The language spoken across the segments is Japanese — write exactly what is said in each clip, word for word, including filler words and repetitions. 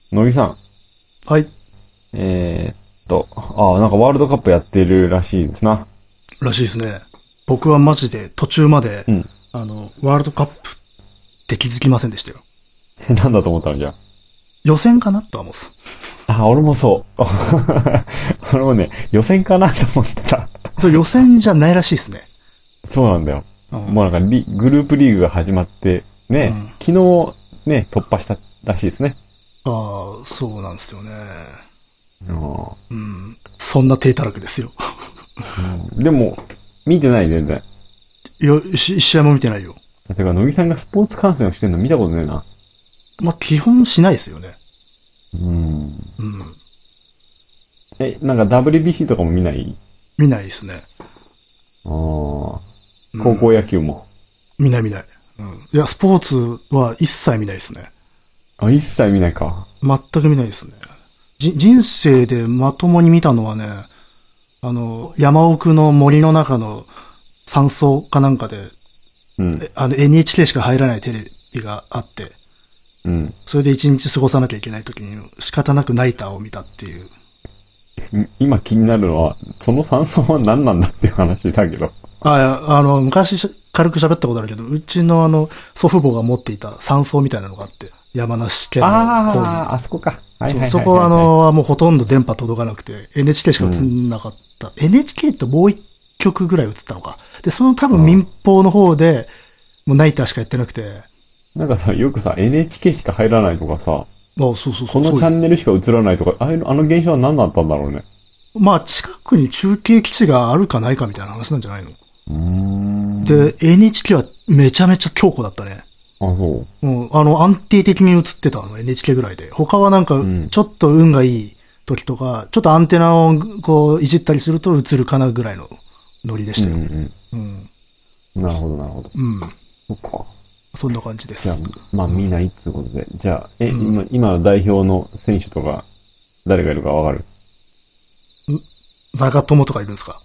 乃木さん。 はい。 えー、っと、ああ、なんかワールドカップやってるらしいですな。 らしいですね。僕はマジで途中まで、 うん。 あの、ワールドカップって気づきませんでしたよ。 なんだと思ったのじゃ予選かなとは思ってあ。あ、俺もそう。俺もね、予選かなと思ってた。 た。予選じゃないらしいですね。 そうなんだよ。 うん。 もうなんかリ、グループリーグが始まって、ね、 うん、 昨日ね、突破したらしいですね。 ああ、そうなんですよね。 うんうん。そんな低たらくですよ。 うん、でも、見てない全然。 よ、し一試合も見てないよ。 てか、乃木さんがスポーツ観戦をしてるの見たことねえな。 まあ、基本しないですよね。 うん。 うん。 え、なんか ダブリュービーシー とかも見ない？ 見ないですね。 ああ。高うん。 校野球も。 見ない見ない。うん。いや、スポーツは一切見ないですね。 あ、一切見ないか。 全く見ないですね。じ、人生でまともに見たのはね、あの、山奥の森の中の山荘かなんかで、 うん。 あの エヌエイチケー しか入らないテレビがあって、 うん。 それで一日過ごさなきゃいけない時に仕方なくナイターを見たっていう。 今気になるのは、その山荘は何なんだっていう話だけど。 あ、いやあの、昔し軽く喋ったことあるけど、うちのあの、祖父母が持っていた山荘みたいなのがあって、山梨県の方に。 ああ、あそこか。はいそう、 はいそこはあはいはい、はい。 の、もうほとんど電波届かなくて、エヌエイチケー しか映うん。 んなかった。エヌエイチケー ともう一曲ぐらい映ったのか。で、その多分うん。 民放の方で、もうナイターしかやってなくて、 なんかさ、よくさ、エヌエイチケー しか入らないとかさ、 あ、そうそうそう、 このチャそうよ。 ンネルしか映らないとか、ああいうのあの現象は何だったんだろうね。 まあ、近くに中継基地があるかないかみたいな話なんじゃないの？ うーん。 で、エヌエイチケー はめちゃめちゃ強固だったね。 あ、そう。 うん、あの、安定的に映ってたの、エヌエイチケー ぐらいで。他はなんかうん。 ちょっと運がいい時とか、ちょっとアンテナをこう、いじったりすると映るかなぐらいのノリでしたよ。 うんうんううん。 ん。なるほどなるほど。 うん。 そっか。 そんな感じでじゃあ、 す。 まあうん。 見ないってことで。じゃあ、え、 うん。 今、今の代表の選手とか、誰がいるかわかる？ 長友とかいるんですか？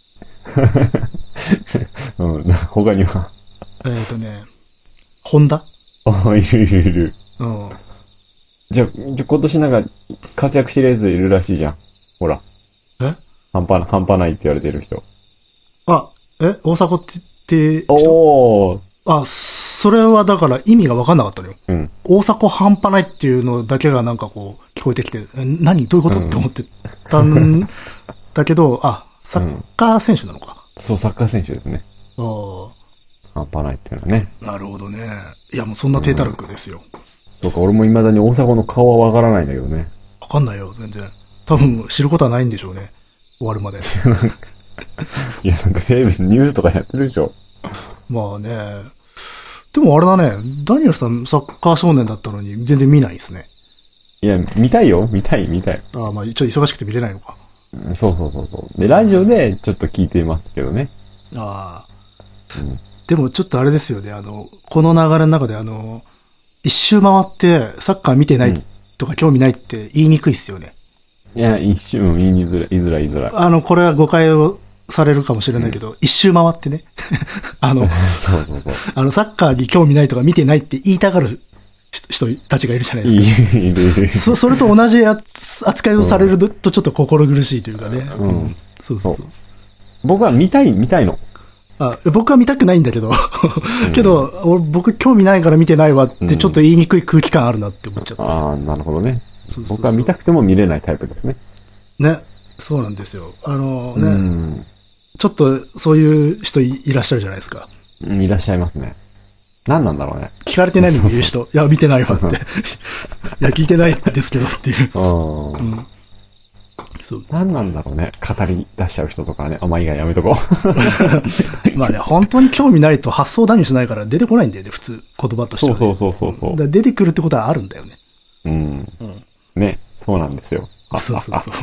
うん。他には？ えっ、ー、とね、ホンダ。 あ、いるいるいる。 うん。 じゃあ、じゃあ今年なんか、活躍してるやついるらしいじゃん。ほら。 え半端な、半端ないって言われてる人。 あ、え大迫ってって人？ おー。 あ、それはだから意味が分かんなかったのよ。 うん。 大迫半端ないっていうのだけがなんかこう聞こえてきて、え何どういうこと、 うん。 って思ってたんだけど、あ、サッうん。 カー選手なのか。 そう、サッカー選手ですね。 あ半端ないっていうのはね。 あ、なるほどね。いやもうそんな低たらうん。 くですよ。 そうか、俺も未だに大阪の顔はわからないんだけどね。 わかんないよ、全然。多分知ることはないんでしょうね。終わるまで。 いや、なんかテレビニュースとかやってるでしょ。 まあね。でもあれだね、ダニエルさんサッカー少年だったのに全然見ないですね。 いや、見たいよ。見たい、見たい。 ああ、まあちょっと忙しくて見れないのか。 うん、そうそうそうそう。で、ラジオでちょっと聞いてますけどね。 ああ。 うん。 でもちょっとあれですよね、あの、この流れの中であの、一周回ってサッカー見てないうん。 とか興味ないって言いにくいっすよね。 いや、一瞬言いづらい、言いづらい、言いづらい。 あの、これは誤解をされるかもしれうん。 ないけど、一周回ってね。あの、 そうそうそう。 あの、サッカーに興味ないとか見てないって言いたがる人たちがいるじゃないですいい、 か。 いるいる。 そ、それと同じ扱いをされるとちょっと心苦しいというかね。 うん。うん。そう。 そうそう。 僕は見たい、見たいの。 あ、僕は見たくないんだけど、 うん。 けど、俺僕興味ないから見てないわっうん。 てちょっと言いにくい空気感あるなって思っちゃって。 ああ、なるほどね。 そうそうそう。 僕は見たくても見れないタイプですね。 ね。そうなんですよ。あのうね、 ん。 ちょっとそういう人 い, いらっしゃるじゃないですか。 いらっしゃいますね。何なんだろうね。 聞かれてないのに言う人。いや、見てないわって。いや、聞いてないですけどっていう。 うん。 うん。そう。 何なんだろうね。語り出しちゃう人とかね。あ、まあいいや、やめとこまあね、本当に興味ないと発想だにしないから出てこないんだよね、普通。言葉とう。 してはね。 そうそうそうそうそだから出てくるってことはあるんだよね。 う。うん。 うん。 ね。そうなんですよ。あ、あ、あ。 そうそうそう。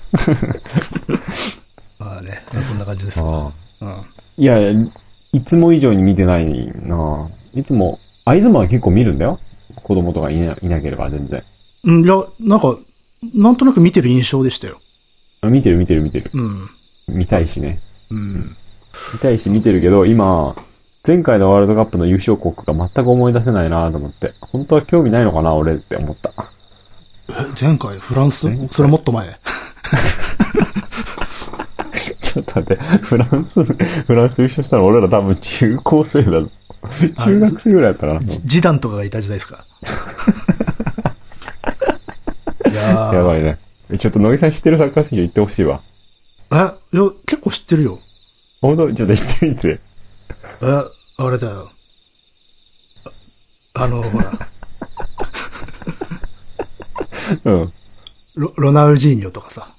まあね、まあ、そんな感じですわ。 ああ。 ういや、いつも以上に見てないな。いつも、あいつもは結構見るんだよ。子供とかいな、いなければ全然。 ん。いや、なんか、なんとなく見てる印象でしたよ。 あ、見てる見てる見てる。 うん。 見たいしね。 うん。 見たいし見てるけど、今、前回のワールドカップの優勝国が全く思い出せないなと思って。本当は興味ないのかな俺って思った。 え、前回フランス前回それもっと前。 ちょっと待って、フランス、フランス優勝したら俺ら多分中高生だぞ。中学生ぐらいだったかな。 ジダンとかがいた時代ですか。いやーやばいね。ちょっと乃木さん知ってるサッカー選手言ってほしいわ。 え、いや、結構知ってるよ。 ほんとちょっと言ってみて。 え、あれだよ。あの、ほら。 うん。 ロ、ロナウジーニョとかさ。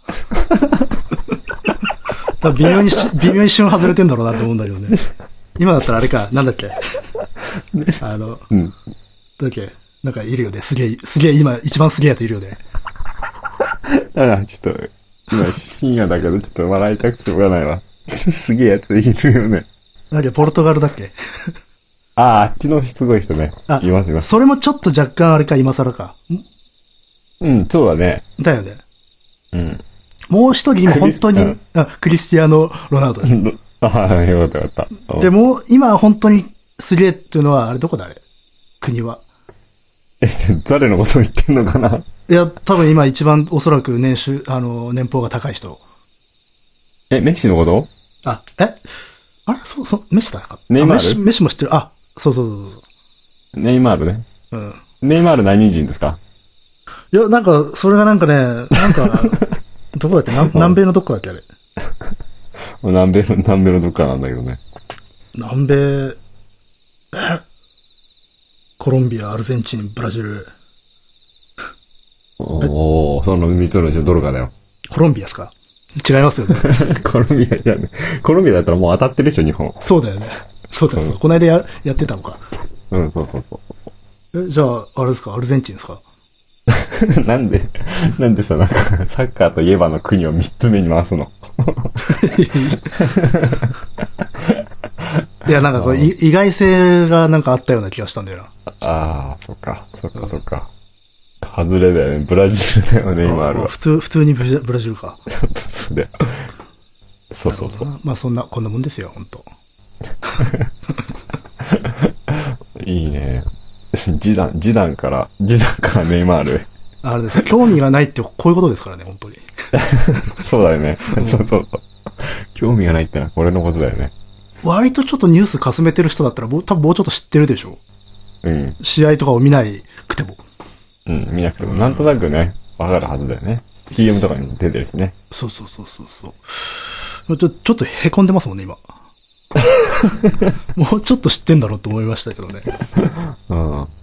多分微妙にし、微妙に旬外れてんだろうなって思うんだけどね。今だったらあれか、なんだっけ。あの、 うん。 どうだっけ。なんかいるよね。すげえ、すげえ今一番すげえやついるよね。 だからちょっと、今深夜だけどちょっと笑いたくてしょうがないわ。すげえやついるよね。 なんだっけ、ポルトガルだっけ。 ああ、あっちのすごい人ね。 あ、 いますいます。 それもちょっと若干あれか、今更か。 うん、そうだね。 だよね。 うん。 もう一人今本当に、 クリスあ、クリスティアーノ・ロナウド。 ああ、よかったよかった。 でも、今本当にすげえっていうのは、あれどこだあれ国は。 え、誰のことを言ってんのかな。 いや、多分今一番おそらく年収、あの、年俸が高い人。 え、メッシのこと？ あ、えあれそう、そう、メッシだかネイマールあメッシ、メッシも知ってる。あ、そうそうそうそネイマールね。 う。うん。 ネイマール何人ですか？ いや、なんか、それがなんかね、なんか、どこだっけ南南米のどこだっけあれ。 南米の、南米のどっかなんだけどね。 南米、えコロンビア、アルゼンチン、ブラジル。 おー、その三つのうちのどれかだよ。 コロンビアですか？違いますよね。 コロンビアじゃね。コロンビアだったらもう当たってるでしょ、日本。 そうだよね。そうだよ、そう。この間や、やってたのか。 うん、そうそうそえ、じゃあ、あれですかアルゼンチンですか？ う。なんで、なんでさ、なんか、サッカーといえばの国を三つ目に回すの。 いや、なんかこう、い意外性がなんかあったような気がしたんだよな。 ああ、そっか、そっか、そっか。外れだよね。ブラジルだよね、今あるわ。 普通、普通にブラブラジルか。 そうだよ。そうそうそう。 まあそんな、こんなもんですよ、本当いいね。ジダン、ジダンから、ジダンからネイマール。 あれです。興味がないってこういうことですからね、本当に。 そうだよね。そうそうそう。興味がないってのはこれのことだよね。 割とちょっとニュースかすめてる人だったら、もう多分もうちょっと知ってるでしょ。 うん。試合とかを見ないくても。 うん、見なくても、なんとなくね、わかるはずだよね。シーエム とかにも出てるしね。 そうそうそうそうそう。ちょ、ちょっと凹んでますもんね、今。もうちょっと知ってんだろうと思いましたけどね。 うん。 うん。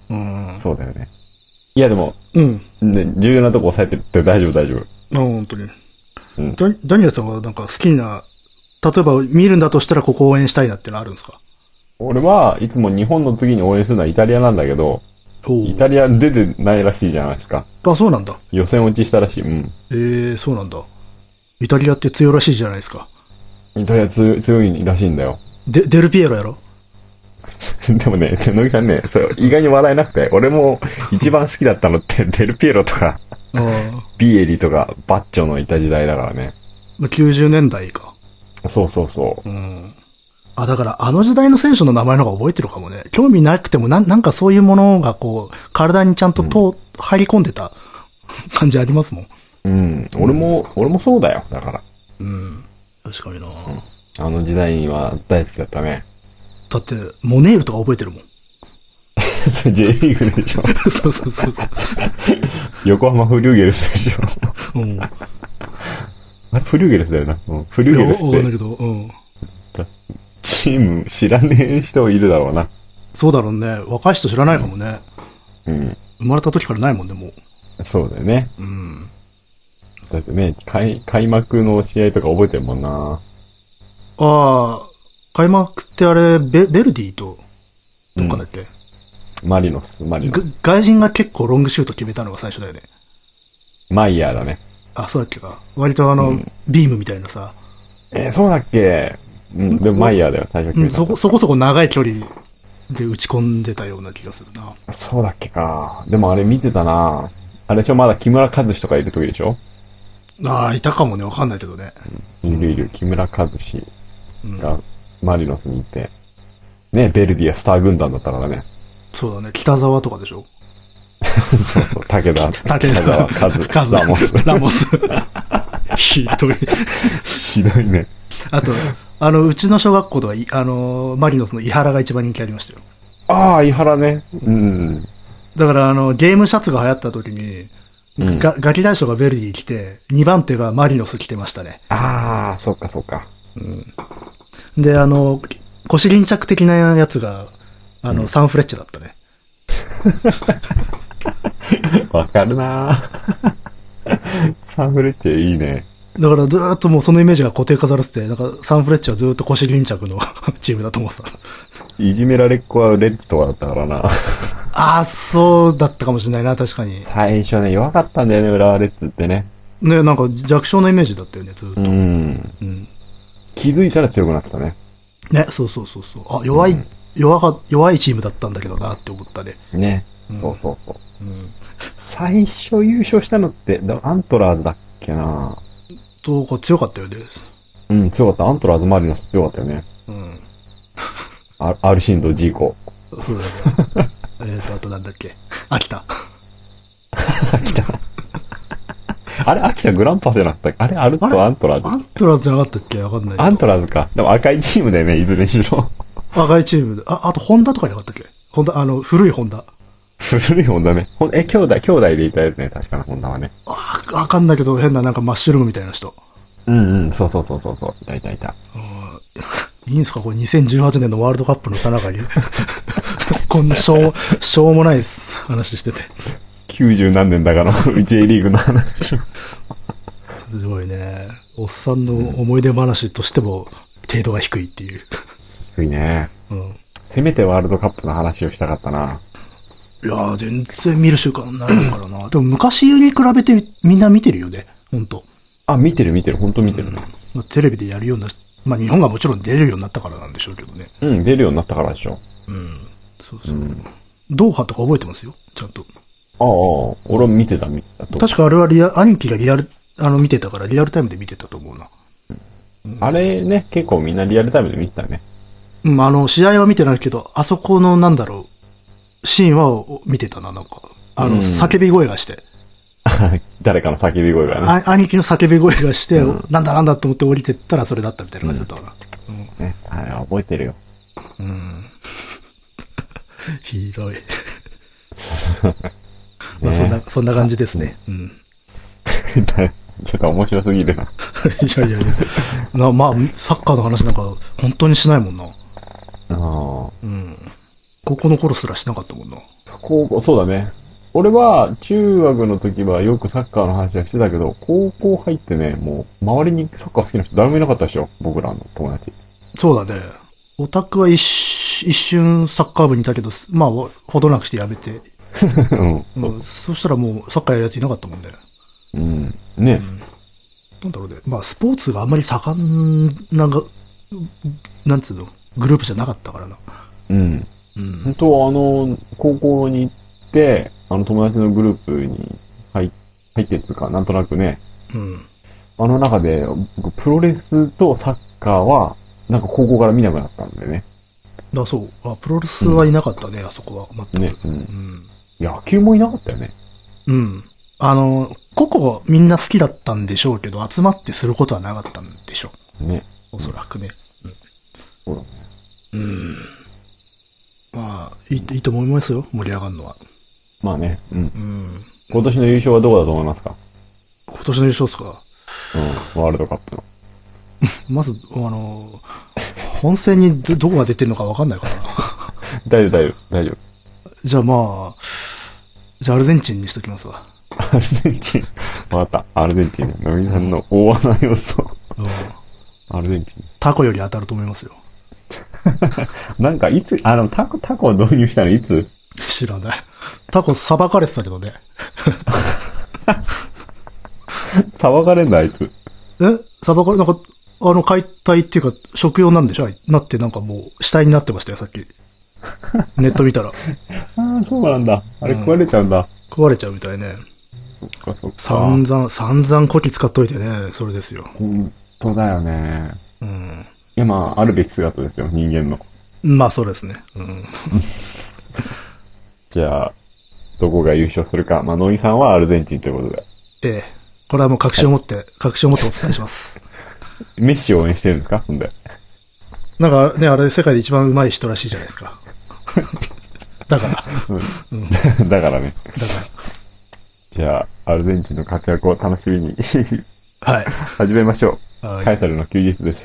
そうだよね。いやでも、 うん。 ね、重要なとこ押さえてるって大丈夫大丈夫。 あ、本当に。 うん。 ダダニエルさんはなんか好きな、例えば見るんだとしたらここ応援したいなってのあるんですか？ 俺はいつも日本の次に応援するのはイタリアなんだけど、イタリア出てないらしいじゃないですか。 あ、そうなんだ。 予選落ちしたらしい。うん。 ええー、そうなんだ。イタリアって強いらしいじゃないですか。 イタリア強い、強いらしいんだよ。 で、デルピエロやろ？ でもね、乃木さんね、そう意外に笑えなくて、俺も一番好きだったのってデルピエロとか、ビエリとかバッチョのいた時代だからね。 きゅうじゅうねんだいか。 そうそうそう。 うん。あ、だからあの時代の選手の名前の方が覚えてるかもね。興味なくてもな、なんかそういうものがこう、体にちゃんとと、うん、入り込んでた感じありますもん。 うん。俺も、うん、俺もそうだよ。だから。 うん。確かにな、うん、 あの時代は大好きだったね。 だって、モネールとか覚えてるもん。 J リーグでしょ。 そうそうそうそう。 横浜フリューゲルスでしょ。 うん。 あれフリューゲルスだよな。うん、フリューゲルスって。 わかんないけど、うん。 チーム知らねえ人いるだろうな。 そうだろうね。若い人知らないかもね。 うん。 生まれた時からないもんね、もう。 そうだよね。 うん。 だってね、開、開幕の試合とか覚えてるもんな。 ああ、開幕ってあれ、ベ、ベルディと、どっかだっけ、 うん、マリノス、マリノス。 外人が結構ロングシュート決めたのが最初だよね。 マイヤーだね。 あ、そうだっけか。割とあの、うん、ビームみたいなさ。 えー、そうだっけ。うん、でもマイヤーだよ、最初決めた、 うん、そこ、そこそこ長い距離で打ち込んでたような気がするな。 そうだっけか。でもあれ見てたな。あれでしょ、まだ木村和志とかいる時でしょ。 ああ、いたかもね、わかんないけどね。 うん、いるいる、木村和志がマリノスにいて、ね、ベルディアスター軍団だったからね。 そうだね、北沢とかでしょ。 そうそう、武田。 武田沢和。 カズ。 ラモス。 ラモス。ひどい。 ひどいね。 あと、あの、うちの小学校では、あの、マリノスの井原が一番人気ありましたよ。 ああ、井原ね。うん。 だから、あの、ゲームシャツが流行った時に、うん、ガガキ大将がベルディ来て、にばん手がマリノス来てましたね。 ああ、そっかそっか。 うん。で、あの、腰巾着的なやつが、あの、うん、サンフレッチェだったね。 わかるなサンフレッチェいいね。 だからずーっともうそのイメージが固定化されてて、なんかサンフレッチェはずーっと腰巾着のチームだと思ってた。 いじめられっ子はレッツとかだったからな。 ああ、そうだったかもしれないな、確かに。 最初ね、弱かったんだよね、浦和レッズってね。 ね、なんか弱小なイメージだったよね、ずーっと。うん。 うん。気づいたら強くなってたね。 ね、そうそうそうそう。あ、弱い、うん、弱か、弱いチームだったんだけどなって思ったね。 ね。うん、そうそうそう。うん、最初優勝したのって、アントラーズだっけな。 どうか強かったよね。 うん、強かった。アントラーズマリノス強かったよね。うん。ア, アルシンド、ジーコ。 そうだね。えっと、あとなんだっけ。秋田。 秋田。あれ、秋田グランパスじゃなかったっけ？あれ、アルトアントラーズ。 アントラーズじゃなかったっけ？わかんない。 アントラーズか。でも赤いチームだよね、いずれにしろ。 赤いチームで。あ、あと、ホンダとかじゃなかったっけ？ホンダ、あの、古いホンダ。 古いホンダね。ほえ、兄弟、兄弟でいたやつね、確かな、ホンダはね。 あ、わかんないけど、変ななんかマッシュルームみたいな人。 うんうん、そうそうそうそう、いたいたいた。 いいんすかこれにせんじゅうはちねんのワールドカップのさなかに。こんなしょう、しょうもない話してて。 きゅうじゅう何年だかの J リーグの話。 すごいね。おっさんの思い出話としても程度が低いっていう。 低いね。うん。せめてワールドカップの話をしたかったな。 いやー、全然見る習慣ないからな。でも昔に比べてみんな見てるよね。ほんと。 あ、見てる見てる。ほんと見てるな、 うん。テレビでやるような、まあ日本がもちろん出れるようになったからなんでしょうけどね。 うん、出るようになったからでしょ。 うん。そうそう。うん、ドーハとか覚えてますよ。ちゃんと。 ああ、俺は見てた、見てた。 確かあれはリア、兄貴がリアル、あの見てたからリアルタイムで見てたと思うな。 うん、あれね、結構みんなリアルタイムで見てたね。 うん、あの、試合は見てないけど、あそこのなんだろう、シーンは見てたな、なんか。あの、うん、叫び声がして。 誰かの叫び声がね。 あ兄貴の叫び声がして、うん、なんだなんだと思って降りてったらそれだったみたいな感じだったかな。うん。うん、 ね、あれ覚えてるよ。うん。 ひどい。まあそんな、そんな感じですね。うん。 ちょっと面白すぎるな。 いやいやいや。なまあ、サッカーの話なんか本当にしないもんな。ああ。 うん。高校の頃すらしなかったもんな。 高校、そうだね。俺は中学の時はよくサッカーの話はしてたけど、高校入ってね、もう周りにサッカー好きな人誰もいなかったでしょ、僕らの友達。 そうだね。オタクは一一瞬サッカー部にいたけど、まあ、ほどなくしてやめて。うんうん、そしたらもうサッカーやるやついなかったもんね。 うん。ね、うん。 なんだろうね。まあ、スポーツがあんまり盛んなが、なんつうの、グループじゃなかったからな。 うん。うん。本当あの、高校に行って、あの友達のグループに入入ってっていうか、なんとなくね。うん。あの中で、僕、プロレスとサッカーは、なんか高校から見なくなったんだよね。 だそう。あ、プロレスはいなかったね、うん、あそこは。全く。 ね、うん。うん。野球もいなかったよね。 うん。あの、個々みんな好きだったんでしょうけど、集まってすることはなかったんでしょう。ね。おそらくね。うん。そうだね。うん。まあ、いい、いいと思いますよ、盛り上がるのは。 まあね。うん。うん。今年の優勝はどこだと思いますか？ 今年の優勝ですか？ うん。ワールドカップの。 まず、あの、本戦に ど, どこが出てるのか分かんないからな。 大丈夫、大丈夫、大丈夫。 じゃあまあ、じゃあアルゼンチンにしときますわ。 アルゼンチン。わかった。アルゼンチン。のみさんの大穴要素。うん。アルゼンチン。 タコより当たると思いますよ。 なんかいつ、あの、タコ、タコを導入したのいつ？ 知らない。タコ裁かれてたけどね。 裁かれんだ、あいつ。 え裁かれ、なんか、あの、解体っていうか、食用なんでしょなって、なんかもう、死体になってましたよ、さっき。ネット見たら。ああ、そうなんだ。あれ食われちゃうんだ。うん、 食われちゃうみたいね。 そっかそっか。 散々、散々こき使っといてね、それですよ。 本当だよね。うん。今、あるべき姿ですよ、人間の。 まあ、そうですね。うん。 じゃあ、 どこが優勝するか。まあ、ノイさんはアルゼンチンということで。 ええ。これはもう確信を持って、はい、確信を持ってお伝えします。 メッシを応援してるんですかほんで。 なんかね、あれ世界で一番上手い人らしいじゃないですか。だから、 うんうん。だからね。 だから。 じゃあ、アルゼンチンの活躍を楽しみに。 はい。 始めましょう。はい、カエサルの休日です。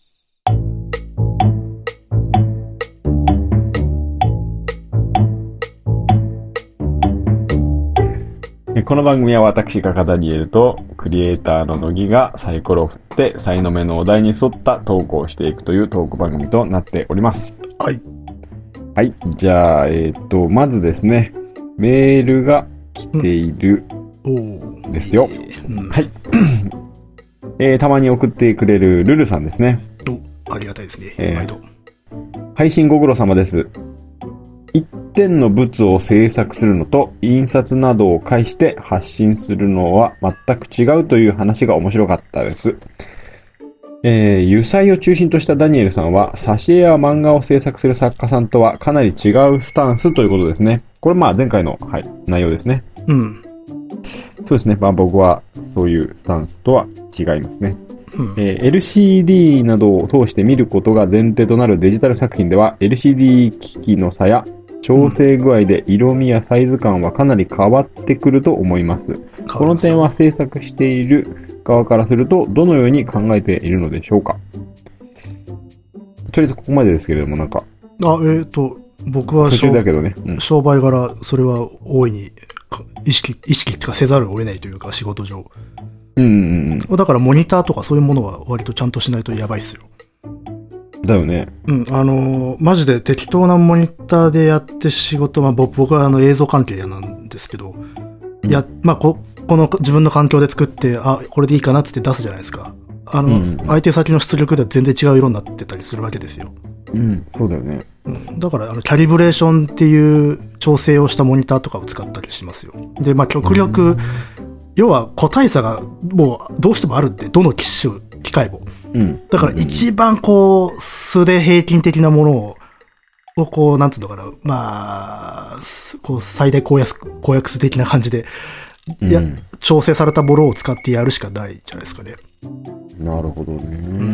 この番組は私がカダニエルとクリエイターの乃木がサイコロを振ってサイの目のお題に沿ったトークをしていくというトーク番組となっております。 はい。 はい。じゃあ、えっと、まずですね、メールが来ているですよ。うんうん、はい。えー、たまに送ってくれるルルさんですね。 お、ありがたいですね。えー、毎度。 配信ご苦労様です。一点の物を制作するのと印刷などを介して発信するのは全く違うという話が面白かったです。えー、油彩を中心としたダニエルさんは挿絵や漫画を制作する作家さんとはかなり違うスタンスということですね。これまあ前回の、はい、内容ですね。 うん。 そうですね。まあ僕はそういうスタンスとは違いますね。 うん、 えー、エルシーディー などを通して見ることが前提となるデジタル作品では エルシーディー 機器の差や調整具合で色味やサイズ感はかなり変わってくると思います。この点は制作している側からするとどのように考えているのでしょうか。とりあえずここまでですけれどもなんか。あ、 えっ、ー、と、僕は途中だけどね、 うん、商売柄それは大いに意識、意識とかせざるを得ないというか仕事上。 うんうんうん。 だからモニターとかそういうものは割とちゃんとしないとやばいっすよ。 だよね。 うん、あのー、マジで適当なモニターでやって仕事、まあ僕はあの映像関係なんですけど、うん、や、まあこ、この自分の環境で作って、あ、これでいいかなって出すじゃないですか。あの、うんうん、相手先の出力では全然違う色になってたりするわけですよ。 うん、そうだよね。 うん、だからあのキャリブレーションっていう調整をしたモニターとかを使ったりしますよ。で、まあ極力、うん、要は個体差がもうどうしてもあるって、どの機種、機械も。 うん、 だから一番こう、素で平均的なものを、をこう、なんつうのかな、まあ、こう、最大公約、公約数的な感じで、いや、うん、調整されたものを使ってやるしかないじゃないですかね。 なるほどね。 うん。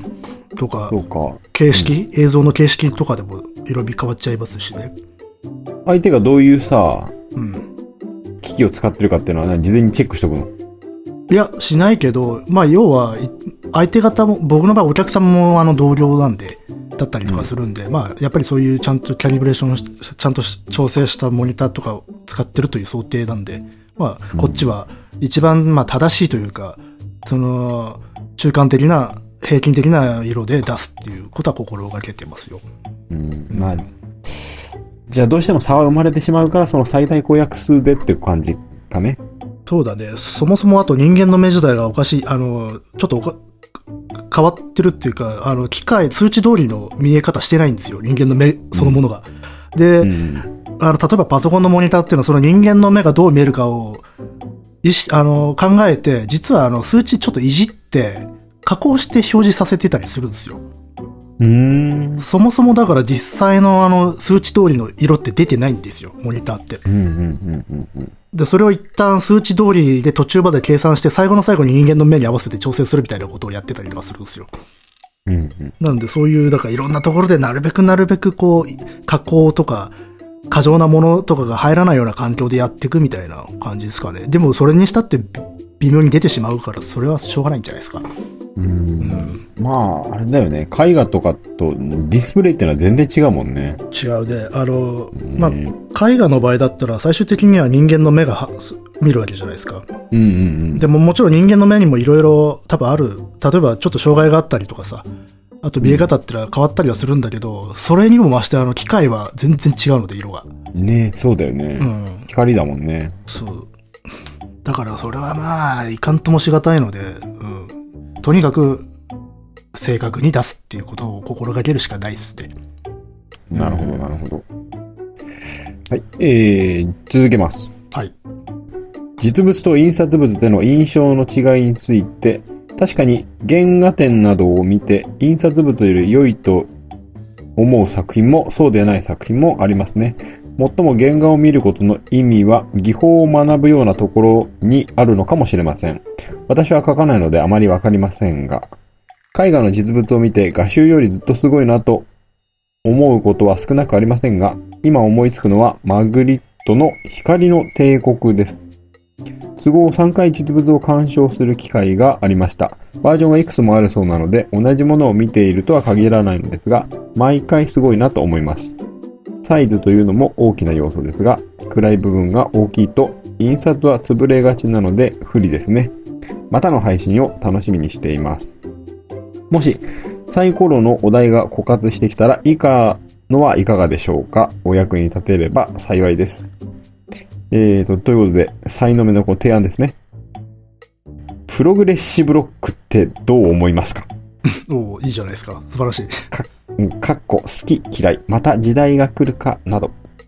とか、 そうか。 形式、うん、映像の形式とかでも色味変わっちゃいますしね。 相手がどういうさ、 うん。 機器を使ってるかっていうのは、ね、事前にチェックしとくの？ いや、しないけど、まあ、要は、相手方も、僕の場合お客さんもあの同僚なんで、だったりとかするんで、うん、まあ、やっぱりそういうちゃんとキャリブレーションし、ちゃんと調整したモニターとかを使ってるという想定なんで、まあ、こっちは一番、まあ、正しいというか、その、中間的な、平均的な色で出すっていうことは心がけてますよ。 うん、まあ、じゃあどうしても差は生まれてしまうから、その最大公約数でっていう感じかね。 そうだね。そもそもあと人間の目自体がおかしい、あの、ちょっとおか、変わってるっていうか、あの、機械、数値通りの見え方してないんですよ。人間の目そのものが。うん、で、うん、あの、例えばパソコンのモニターっていうのはその人間の目がどう見えるかを、意識、あの、考えて、実はあの、数値ちょっといじって、加工して表示させてたりするんですよ。 うーん。 そもそもだから実際のあの、数値通りの色って出てないんですよ、モニターって。 うんうんうんうんうん。 で、それを一旦数値通りで途中まで計算して、最後の最後に人間の目に合わせて調整するみたいなことをやってたりとかするんですよ。 うんうん、 なんで、そういう、だからいろんなところでなるべくなるべくこう、加工とか、過剰なものとかが入らないような環境でやっていくみたいな感じですかね。でも、それにしたって微妙に出てしまうから、それはしょうがないんじゃないですか。 うーん、うん、まあ、あれだよね。絵画とかとディスプレイってのは全然違うもんね。 違うね。あの、まあ、絵画の場合だったら最終的には人間の目が見るわけじゃないですか。 うんうんうん。 でももちろん人間の目にもいろいろ多分ある。例えばちょっと障害があったりとかさ。あと見え方ってのは変わったりはするんだけど、うん、それにも増してあの機械は全然違うので色が。 ねえ、そうだよね。 うん。 光だもんね。 そう。だからそれはまあ、いかんともしがたいので、うん。とにかく、正確に出すっていうことを心がけるしかないですね。 なるほど、なるほど。はい。えー、続けます。 はい。 実物と印刷物での印象の違いについて、確かに原画展などを見て、印刷物より良いと思う作品も、そうでない作品もありますね。 最も原画を見ることの意味は技法を学ぶようなところにあるのかもしれません。私は描かないのであまりわかりませんが、絵画の実物を見て画集よりずっとすごいなと思うことは少なくありませんが、今思いつくのはマグリットの光の帝国です。都合さんかい実物を鑑賞する機会がありました。バージョンがいくつもあるそうなので、同じものを見ているとは限らないのですが、毎回すごいなと思います。サイズというのも大きな要素ですが、暗い部分が大きいと印刷は潰れがちなので不利ですね。またの配信を楽しみにしています。もしサイコロのお題が枯渇してきたら以下のはいかがでしょうか。お役に立てれば幸いです。えーと、ということで、サイの目のこう提案ですね。プログレッシブロックってどう思いますか？ おー、いいじゃないですか。素晴らしい。 か、かっこ、好き、嫌い、また時代が来るかなど。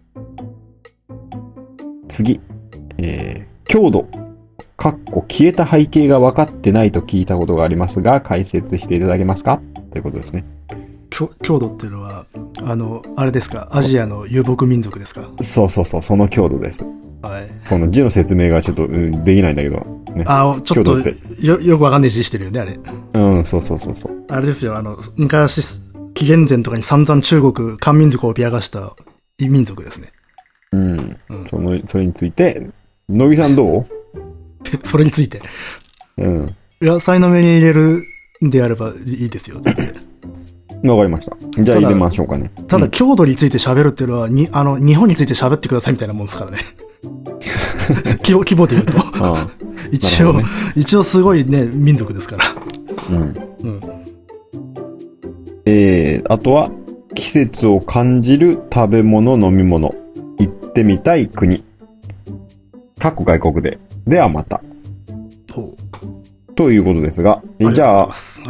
次、えー、強度、かっこ、消えた背景が分かってないと聞いたことがありますが、解説していただけますか？ということですね。 強度っていうのは、あの、あれですか、アジアの遊牧民族ですか？ そうそうそう、その強度です。 はい。 この字の説明がちょっと、うん、できないんだけど、 ね。あ、ちょっとよ、よくわかんない字してるよね、あれ。 うん、そうそうそうそう。 あれですよ、あの、昔、紀元前とかに散々中国、漢民族を脅かした異民族ですね。 うん。うん、その、それについて、野木さんどう？ それについて。 うん。 いや、才の目に入れるんであればいいですよ。 わかりました。じゃあ入れましょうかね。 ただ、強度について喋るっていうのは、に、あの、日本について喋ってくださいみたいなもんですからね。規模、規模で言うと。ああ一応、ね、一応すごいね、民族ですから。うん。うん。 えー、あとは、季節を感じる食べ物、飲み物。行ってみたい国。各外国で。ではまた。 ほう。ということですが、えじゃあ、はい。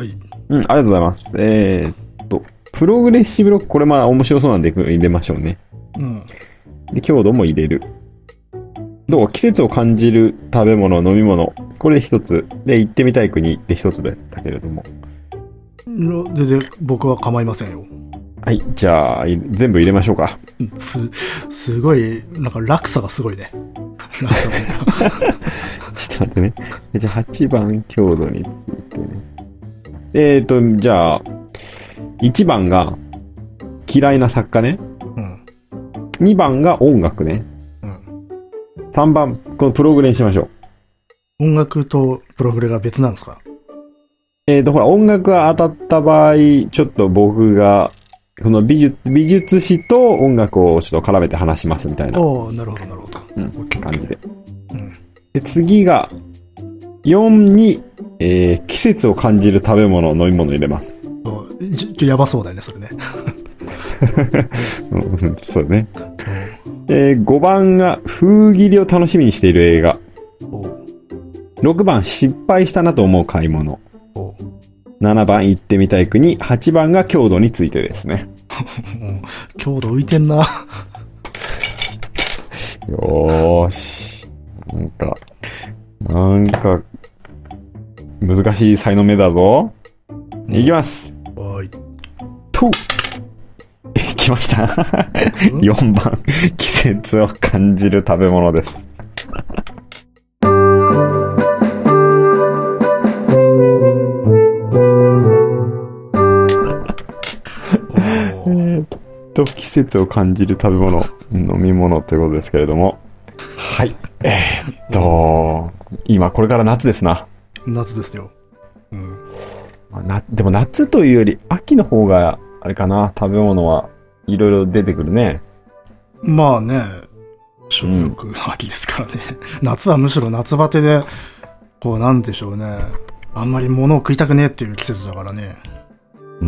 うん、ありがとうございます。えー、っと、プログレッシブロック、これまあ面白そうなんで入れましょうね。うん。で、強度も入れる。どう？季節を感じる食べ物、飲み物。これで一つ。で、行ってみたい国で一つだったけれども。 全然僕は構いませんよ。 はい。じゃあ、全部入れましょうか。 す、すごい、なんか落差がすごいね。落差が。 ちょっと待ってね。じゃあはちばん強度についてね。えーと、じゃあ、いちばんが嫌いな作家ね。うん。にばんが音楽ね。うん。さんばん、このプログレにしましょう。音楽とプログレが別なんですか？ えーと、ほら、音楽が当たった場合、ちょっと僕が、この美術、美術史と音楽をちょっと絡めて話しますみたいな。 おー、なるほど、なるほど。 うん、感じで。うん。で、次が、よんに、えー、季節を感じる食べ物、飲み物入れます。 ちょ、ちょ、やばそうだよね、それね。 うん、そうね。えー、ごばんが風切りを楽しみにしている映画。ろくばん失敗したなと思う買い物。ななばん行ってみたい国。はちばんが強度についてですね。 強度浮いてんな。 よーし。なんか、なんか、難しい才能目だぞ。いきます。 はい。 と、いきました。よんばん、季節を感じる食べ物です。えっと、季節を感じる食べ物、飲み物ということですけれども。はい。えー、っと、今これから夏ですな。 夏ですよ。うん。 な、でも夏というより秋の方が、あれかな、食べ物はいろいろ出てくるね。 まあね、食欲秋ですからね。うん、夏はむしろ夏バテで、こうなんでしょうね。あんまり物を食いたくねえっていう季節だからね。うん。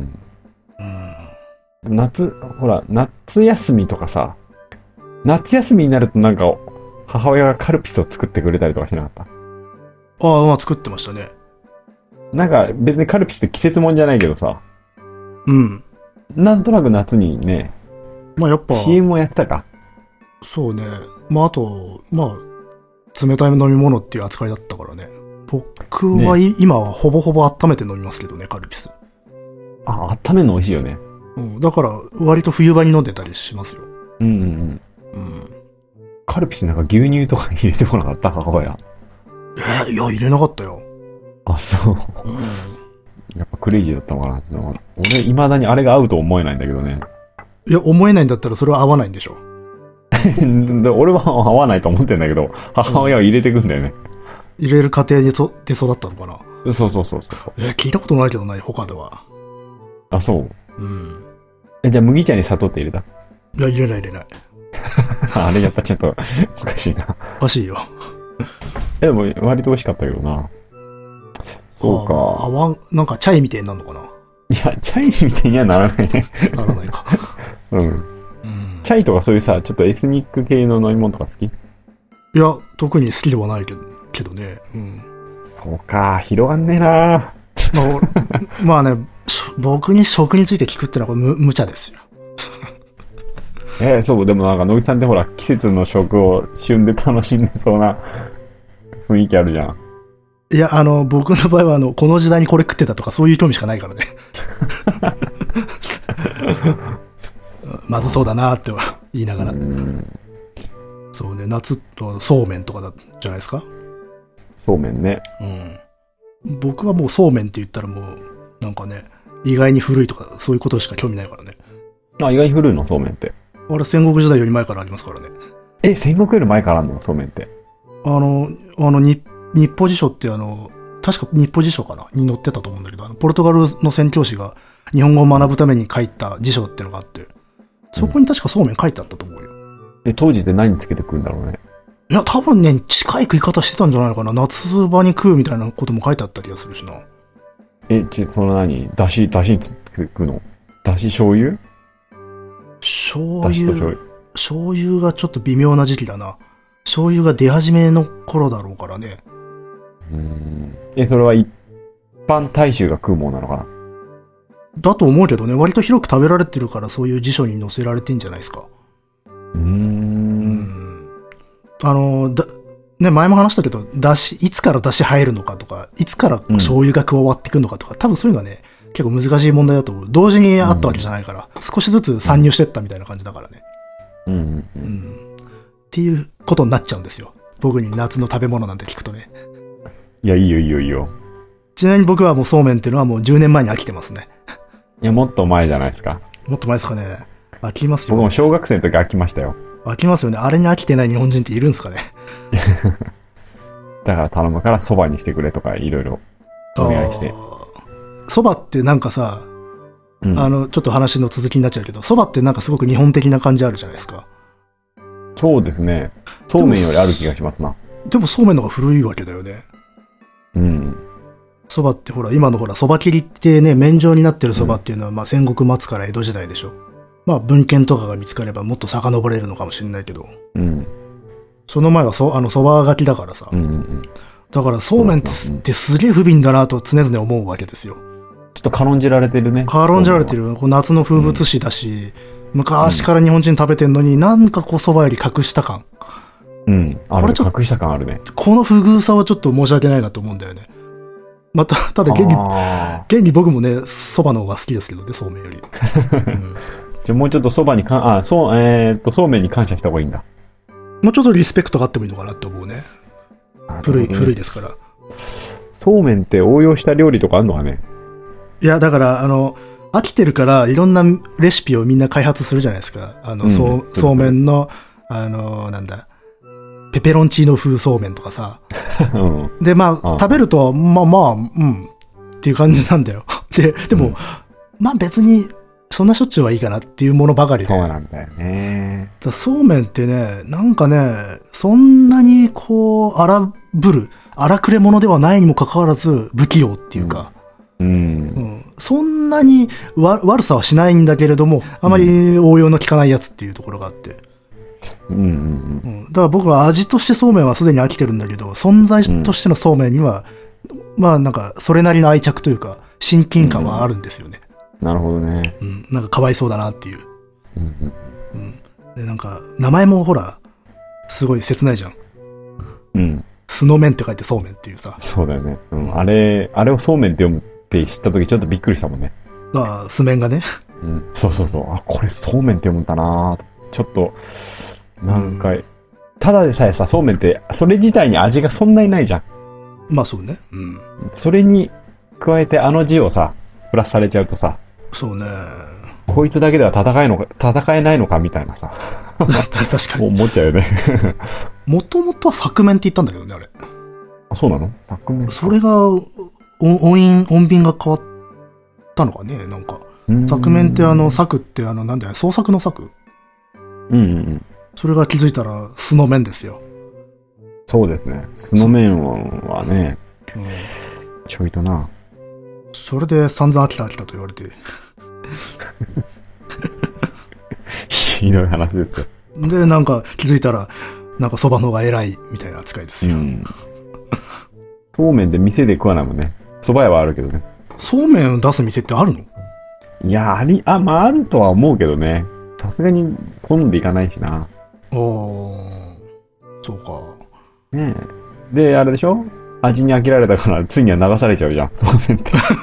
うん。夏、ほら、夏休みとかさ、夏休みになるとなんか、母親がカルピスを作ってくれたりとかしなかった？ ああ、まあ作ってましたね。 なんか別にカルピスって季節もんじゃないけどさ。うん。なんとなく夏にね。 まあやっぱ。 シーエム もやってたか。 そうね。まああと、まあ、冷たい飲み物っていう扱いだったからね。僕は、ね、今はほぼほぼ温めて飲みますけどね、カルピス。 あ、温めるの美味しいよね。 うん。だから割と冬場に飲んでたりしますよ。 うんうんうん。うん。カルピスなんか牛乳とか入れてこなかった母親。 えー、いや、入れなかったよ。 あ、そう。うん。やっぱクレイジーだったのかな。俺、未だにあれが合うと思えないんだけどね。 いや、思えないんだったらそれは合わないんでしょ。 俺は合わないと思ってんだけど、母親は入れてくんだよね。 うん、入れる過程でそで育ったのかな。 そうそうそうそう。 えー、聞いたことないけどない、他では。 あ、そう。 うん。 え、じゃあ麦茶に砂糖って入れた？ いや、入れない入れない。 あれやっぱちょっと、おかしいな。 おかしいよ。 え、でも、割と美味しかったけどな。そうか。 あわん、なんかチャイみたいになるのかな。 いや、チャイみたいにはならないね。 ならないか。 うん。うん。チャイとかそういうさ、ちょっとエスニック系の飲み物とか好き？いや、特に好きではないけど、けどね。うん。 そうか、広がんねえな。 まあ、まあね、僕に食について聞くってのはこれ無無茶ですよ。 えー、そう、でもなんか、野木さんってほら、季節の食を旬で楽しんでそうな雰囲気あるじゃん。 いや、あの、僕の場合は、あの、この時代にこれ食ってたとか、そういう興味しかないからね。まずそうだなって言いながら。そうね、夏とそうめんとかだじゃないですか。 そうめんね。 うん。僕はもうそうめんって言ったらもう、なんかね、意外に古いとか、そういうことしか興味ないからね。 あ、意外に古いの、そうめんって。 あれ戦国時代より前からありますからね。 え、戦国より前からあるの、そうめんって。 あの、あの、日、日報辞書ってあの、確か日報辞書かなに載ってたと思うんだけど、あのポルトガルの宣教師が日本語を学ぶために書いた辞書っていうのがあって、そこに確かそうめん書いてあったと思うよ。 え、当時って何つけて食うんだろうね。 いや、多分ね、近い食い方してたんじゃないのかな。夏場に食うみたいなことも書いてあった気がするしな。 え、ち、その何だし、だしにつけて食うの？だし醤油？ 醤油、醤油がちょっと微妙な時期だな。醤油が出始めの頃だろうからね。 うーん。え、それは一般大衆が食うものなのかな？ だと思うけどね、割と広く食べられてるからそういう辞書に載せられてんじゃないですか。 うーん。うん。 あの、だ、ね、前も話したけど、だし、いつからだし入るのかとか、いつから醤油が加わってくるのかとか、うん、多分そういうのはね、結構難しい問題だと思う。同時にあったわけじゃないから、うん、少しずつ参入してったみたいな感じだからね。 うんうんうん。うん、 っていうことになっちゃうんですよ。僕に夏の食べ物なんて聞くとね。 いや、いいよいいよいいよ。 ちなみに僕はもうそうめんっていうのはもうじゅうねんまえに飽きてますね。 いや、もっと前じゃないですか。 もっと前ですかね。飽きますよ、ね。 僕も小学生の時飽きましたよ。 飽きますよね。あれに飽きてない日本人っているんですかね。 だから頼むからそばにしてくれとかいろいろお願いして。 そばってなんかさ、うん、あの、ちょっと話の続きになっちゃうけど、そばってなんかすごく日本的な感じあるじゃないですか。 そうですね。そうめんよりある気がしますな。 でもそうめんの方が古いわけだよね。 うん。 そばってほら、今のほら、そば切りってね、麺状になってるそばっていうのは、うん、まあ戦国末から江戸時代でしょ。まあ文献とかが見つかればもっと遡れるのかもしれないけど。うん。その前はそ、あの、そばがきだからさ。うんうんうん。だからそうめんってすげえ不憫だなと常々思うわけですよ。 ちょっと軽んじられてるね。 軽んじられてる。こう夏の風物詩だし、うん、昔から日本人食べてんのに、なんかこうそばより隠した感。 うん。あれちょっと隠した感あるね。 この不遇さはちょっと申し訳ないなと思うんだよね。また、ただ現に、現に僕もね、そばの方が好きですけどね、そうめんより。うん、 じゃもうちょっとそばにか、あ、そう、えー、っと、そうめんに感謝した方がいいんだ。 もうちょっとリスペクトがあってもいいのかなって思うね。古い、古いですから。 そうめんって応用した料理とかあんのかね？ いや、だから、あの、飽きてるから、いろんなレシピをみんな開発するじゃないですか。あの、うん、そう、そうめんの、あの、なんだ、ペペロンチーノ風そうめんとかさ。うん、で、まあ、食べると、まあまあ、うん、っていう感じなんだよ。で、でも、うん、まあ別に、そんなしょっちゅうはいいかなっていうものばかりで。 そうなんだよね。 だそうめんってね、なんかね、そんなにこう、荒ぶる、荒くれ者ではないにもかかわらず、不器用っていうか、うんうん、そんなにわ悪さはしないんだけれども、あまり応用の効かないやつっていうところがあって。うんうんうん、だから僕は味としてそうめんはすでに飽きてるんだけど、存在としてのそうめんには、うん、まあなんかそれなりの愛着というか、親近感はあるんですよね。 うん、なるほどね。 うん、なんかかわいそうだなっていう。うんうんうん、でなんか名前もほら、すごい切ないじゃん。うん。酢の麺って書いてそうめんっていうさ。 そうだよね。うん。あれ、あれをそうめんって読むって知った時ちょっとびっくりしたもんね。 ああ、酢麺がね。 うん。そうそうそう。あ、これそうめんって読むんだなぁ。 ちょっと、なんか、うん、ただでさえさ、そうめんって、それ自体に味がそんなにないじゃん。 まあそうね。うん。 それに、加えてあの字をさ、プラスされちゃうとさ、 そうね。 こいつだけでは戦えのか、戦えないのかみたいなさ。 確かに。 思っちゃうよね。 もともとは作面って言ったんだけどね、あれ。 あ、そうなの？作面。 それが、音、音、音便が変わったのかね、なんか。作面ってあの、作ってあの、なんだよ、創作の作？ うんうんうん。 それが気づいたら、素の面ですよ。 そうですね。素の面はね、うん、ちょいとな。 それで散々飽きた飽きたと言われて。 ひどい話ですよ。 で、なんか気づいたら、なんか蕎麦の方が偉いみたいな扱いですよ。うん。 そうめんで店で食わないもんね。蕎麦屋はあるけどね。 そうめんを出す店ってあるの？ いや、あり、あ、まああるとは思うけどね。さすがに好んでいかないしな。 おー、そうか。 ねえ。で、あれでしょ？味に飽きられたから、ついには流されちゃうじゃん。そうめんって。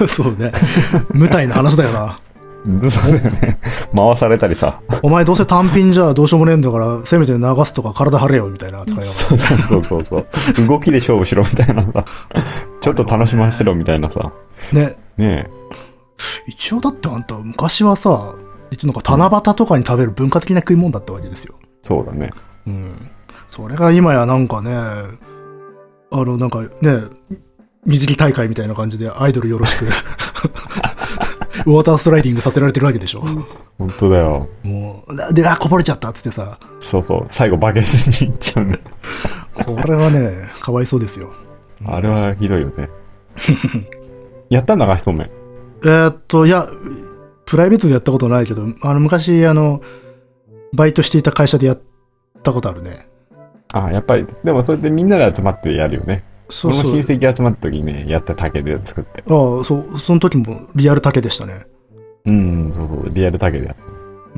そうね。無体な話だよな。 そうだよね。回されたりさ。 お前どうせ単品じゃどうしようもねえんだから、せめて流すとか体張れよみたいな扱いが。 そうそうそうそう。動きで勝負しろみたいなさ。ちょっと楽しませろみたいなさ。 ね。 ねえ。 一応だってあんた昔はさ、一応なんか七夕とかに食べる文化的な食い物だったわけですよ。 そうだね。 うん。それが今やなんかね、あのなんかね、水着大会みたいな感じでアイドルよろしく。ウォーターストライディングさせられてるわけでしょ。 本当だよ。 もう、で、あ、こぼれちゃったっつってさ。 そうそう。最後バケツに行っちゃうんだ。 これはね、かわいそうですよ。 あれはひどいよね。やったんだ、流しそうめん。 えー、っと、いや、プライベートでやったことないけど、あの、昔、あの、バイトしていた会社でやったことあるね。 ああ、やっぱり、でもそれでみんなで集まってやるよね。そうそう。俺も親戚集まった時にね、やった竹で作って。 ああ、そう、その時もリアル竹でしたね。 うん、そうそう、リアル竹でやった。 うん。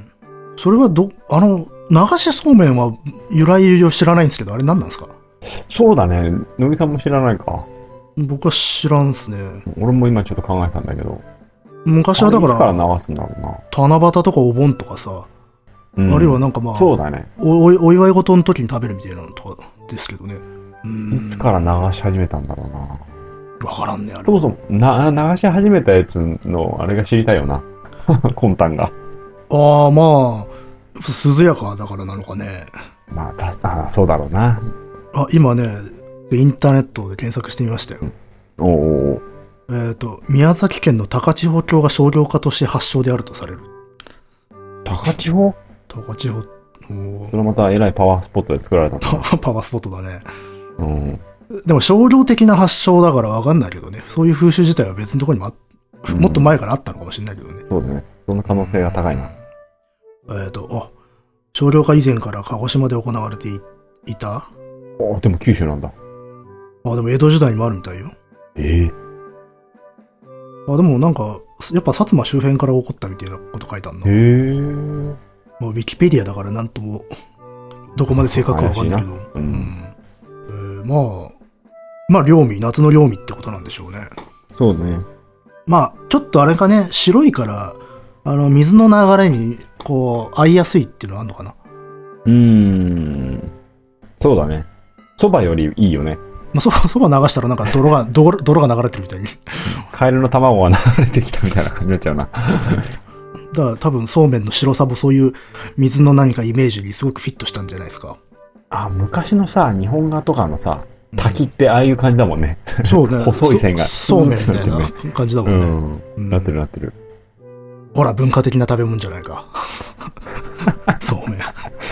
それはど、あの、流しそうめんは由来を知らないんですけど、あれ何なんですか？ そうだね。野木さんも知らないか。 僕は知らんっすね。 俺も今ちょっと考えてたんだけど。 昔はだから、 いつから流すんだろうな。 七夕とかお盆とかさ、うん、あるいはなんかまあ、 そうだねお。お祝い事の時に食べるみたいなのとかですけどね。 うん、いつから流し始めたんだろうな。 わからんね、あれ。 そもそも、な、流し始めたやつの、あれが知りたいよな。魂胆が。 ああ、まあ、涼やかだからなのかね。 まあ、たあそうだろうな。 あ、今ね、インターネットで検索してみましたよ。 うん、おお。 えっと、宮崎県の高千穂峡が商業化として発祥であるとされる。 高千穂？ 高千穂。 それまた偉いパワースポットで作られたパパワースポットだね。 うん。 でも商業的な発祥だからわかんないけどね。そういう風習自体は別のところにもあ、うん、もっと前からあったのかもしれないけどね。 そうだね。その可能性が高いな。 うん、えっと、あ、商業化以前から鹿児島で行われて い, いたあ、 でも九州なんだ。 あ、でも江戸時代にもあるみたいよ。 ええー。あ、でもなんか、やっぱ薩摩周辺から起こったみたいなこと書いてあるの。 へえ。 まあ、ウィキペディアだからなんとも、どこまで正確かわかんないけど。うん。えー、まあ、まあ、両味、夏の両味ってことなんでしょうね。 そうね。 まあ、ちょっとあれかね、白いから、あの、水の流れに、こう、合いやすいっていうのはあるのかな。 うーん。そうだね。蕎麦よりいいよね。 まあ、そ、そば流したらなんか泥が、泥、泥が流れてるみたいに。 カエルの卵が流れてきたみたいな感じになっちゃうな。 だから多分そうめんの白さもそういう水の何かイメージにすごくフィットしたんじゃないですか。 あ、昔のさ、日本画とかのさ、滝ってああいう感じだもんね。 うん、そうね。 細い線が。 そ, そうめんみたいな感じだもんね。 うん。なってるなってる。 ほら、文化的な食べ物じゃないか。そうめん。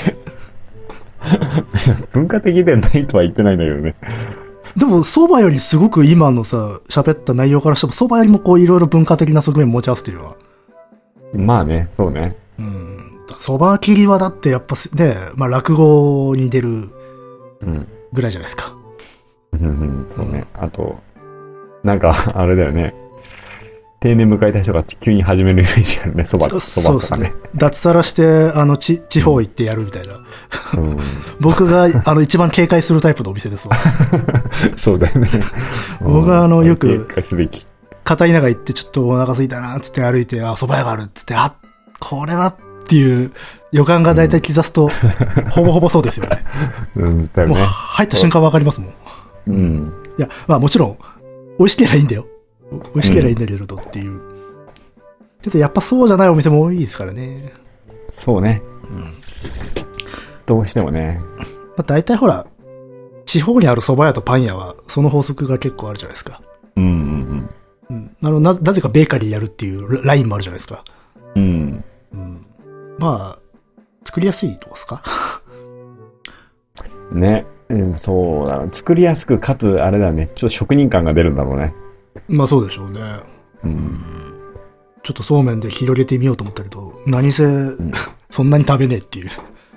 文化的ではないとは言ってないんだけどね。 でも、蕎麦よりすごく今のさ、喋った内容からしても、蕎麦よりもこういろいろ文化的な側面持ち合わせてるわ。 まあね、そうね。 うん。蕎麦切りはだってやっぱね、まあ落語に出るぐらいじゃないですか。 うん、うん、そうね。あと、なんか、あれだよね。定年迎えた人が急に始めるイメージがあるね、蕎麦、蕎麦とかね。 脱サラして、あの、ち、地方行ってやるみたいな。 うん、 僕が、あの、一番警戒するタイプのお店ですわ。 そうだよね。 僕は、あの、よく、 警戒すべき。 片田舎行ってちょっとお腹空いたな、つって歩いて、あ、蕎麦屋がある、つって、あ、これはっていう予感がだいたい刻すと、ほぼほぼそうですよね。 うん、だよね。 もう入った瞬間わかりますもん。 うん。 いや、まあもちろん、美味しければいいんだよ。美味しければいいんだけれどっていう。けどやっぱそうじゃないお店も多いですからね。 そうね。 うん。 どうしてもね。 まあ大体ほら、地方にある蕎麦屋とパン屋は、その法則が結構あるじゃないですか。 うんうんうん。あの、な、なぜかベーカリーやるっていうラインもあるじゃないですか。 うん。 うん。まあ、作りやすいとこですかね。うん、そうだ。作りやすく、かつ、あれだね。ちょっと職人感が出るんだろうね。 まあそうでしょうね。 うん。 ちょっとそうめんで広げてみようと思ったけど、何せ、うん、そんなに食べねえっていう。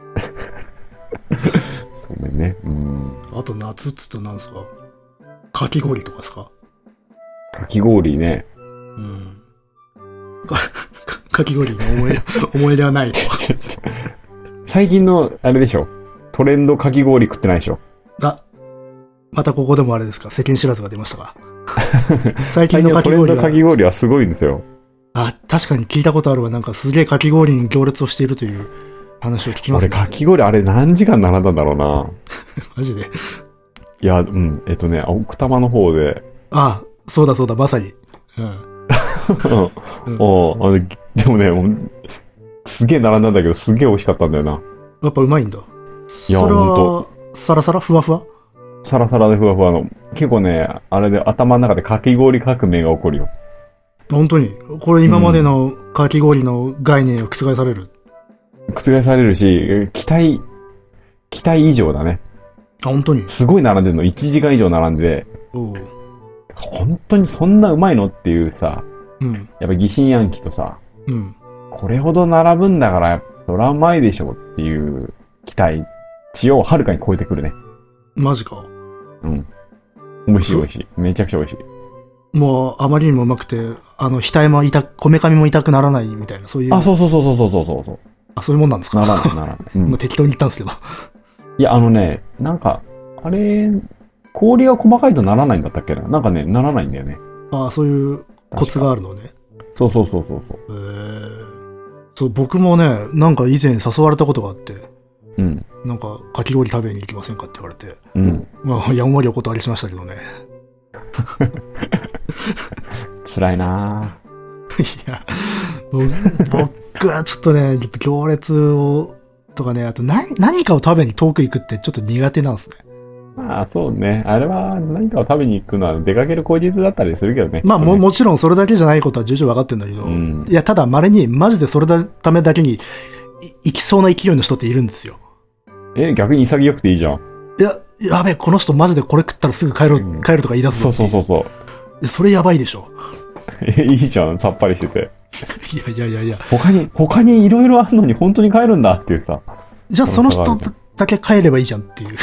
そうめんね。うん。 あと夏っつと何ですか？かき氷とかですか？ かき氷ね。 うん。か、かき氷の思い出、思い出はないと。 最近の、あれでしょ。トレンドかき氷食ってないでしょ。 あ、またここでもあれですか、世間知らずが出ましたか。最近のかき氷は。トレンドかき氷はすごいんですよ。 あ、確かに聞いたことあるわ。なんかすげえかき氷に行列をしているという話を聞きますね。 俺かき氷あれ何時間並んだんだろうな。 マジで。 いや、うん、えっとね、奥多摩の方で。 あ、そうだそうだ、まさに。うん。 うん、おあのでもね、もうすげえ並んだんだけど、すげえ美味しかったんだよな。 やっぱうまいんだ。 いや、ほんと。 サラサラふわふわサラサラでふわふわの。結構ね、あれで頭の中でかき氷革命が起こるよ。 本当にこれ今までのかき氷の概念を覆される、 うん、覆されるし、期待、期待以上だね。 あ、本当にすごい並んでるの。いちじかん以上並んで。 おう。 本当にそんなうまいのっていうさ、 うん、 やっぱ疑心暗鬼とさ、 うん、 これほど並ぶんだから、そらうまいでしょっていう期待値をはるかに超えてくるね。 マジか。 うん。美味しい美味しい。めちゃくちゃ美味しい。 もう、あまりにもうまくて、あの、額も痛く、こめかみも痛くならないみたいな、そういう。 あ、そうそうそうそうそうそうそう。 あ、そういうもんなんですか？ ならない、ならない。 うん、もう適当に言ったんですけど。 いや、あのね、なんか、あれ、氷が細かいとならないんだったっけな。なんかね、ならないんだよね。 ああ、そういうコツがあるのね。 そうそうそうそうそう。 へえ。そう、僕もね、なんか以前誘われたことがあって。 うん。 なんか、かき氷食べに行きませんかって言われて。 うん。 まあ、やんわりお断りしましたけどね。 辛いなぁ。いや、僕はちょっとね、行列を、とかね、あと何、何かを食べに遠く行くってちょっと苦手なんですね。 まあ、そうね。あれは何かを食べに行くのは出かける口実だったりするけどね。 まあ、も、もちろんそれだけじゃないことは重々分かってるんだけど、うん、いや、ただ稀にマジでそれのためだけに行きそうな勢いの人っているんですよ。 え、逆に潔くていいじゃん。 いや、やべえ、この人マジでこれ食ったらすぐ帰ろう、うん、帰るとか言い出すぞ。 そうそうそうそう。 それやばいでしょ。 え、いいじゃん、さっぱりしてて。 いやいやいやいや。 他に、他にいろいろあるのに本当に帰るんだっていうさ。 じゃあその人だけ帰ればいいじゃんっていう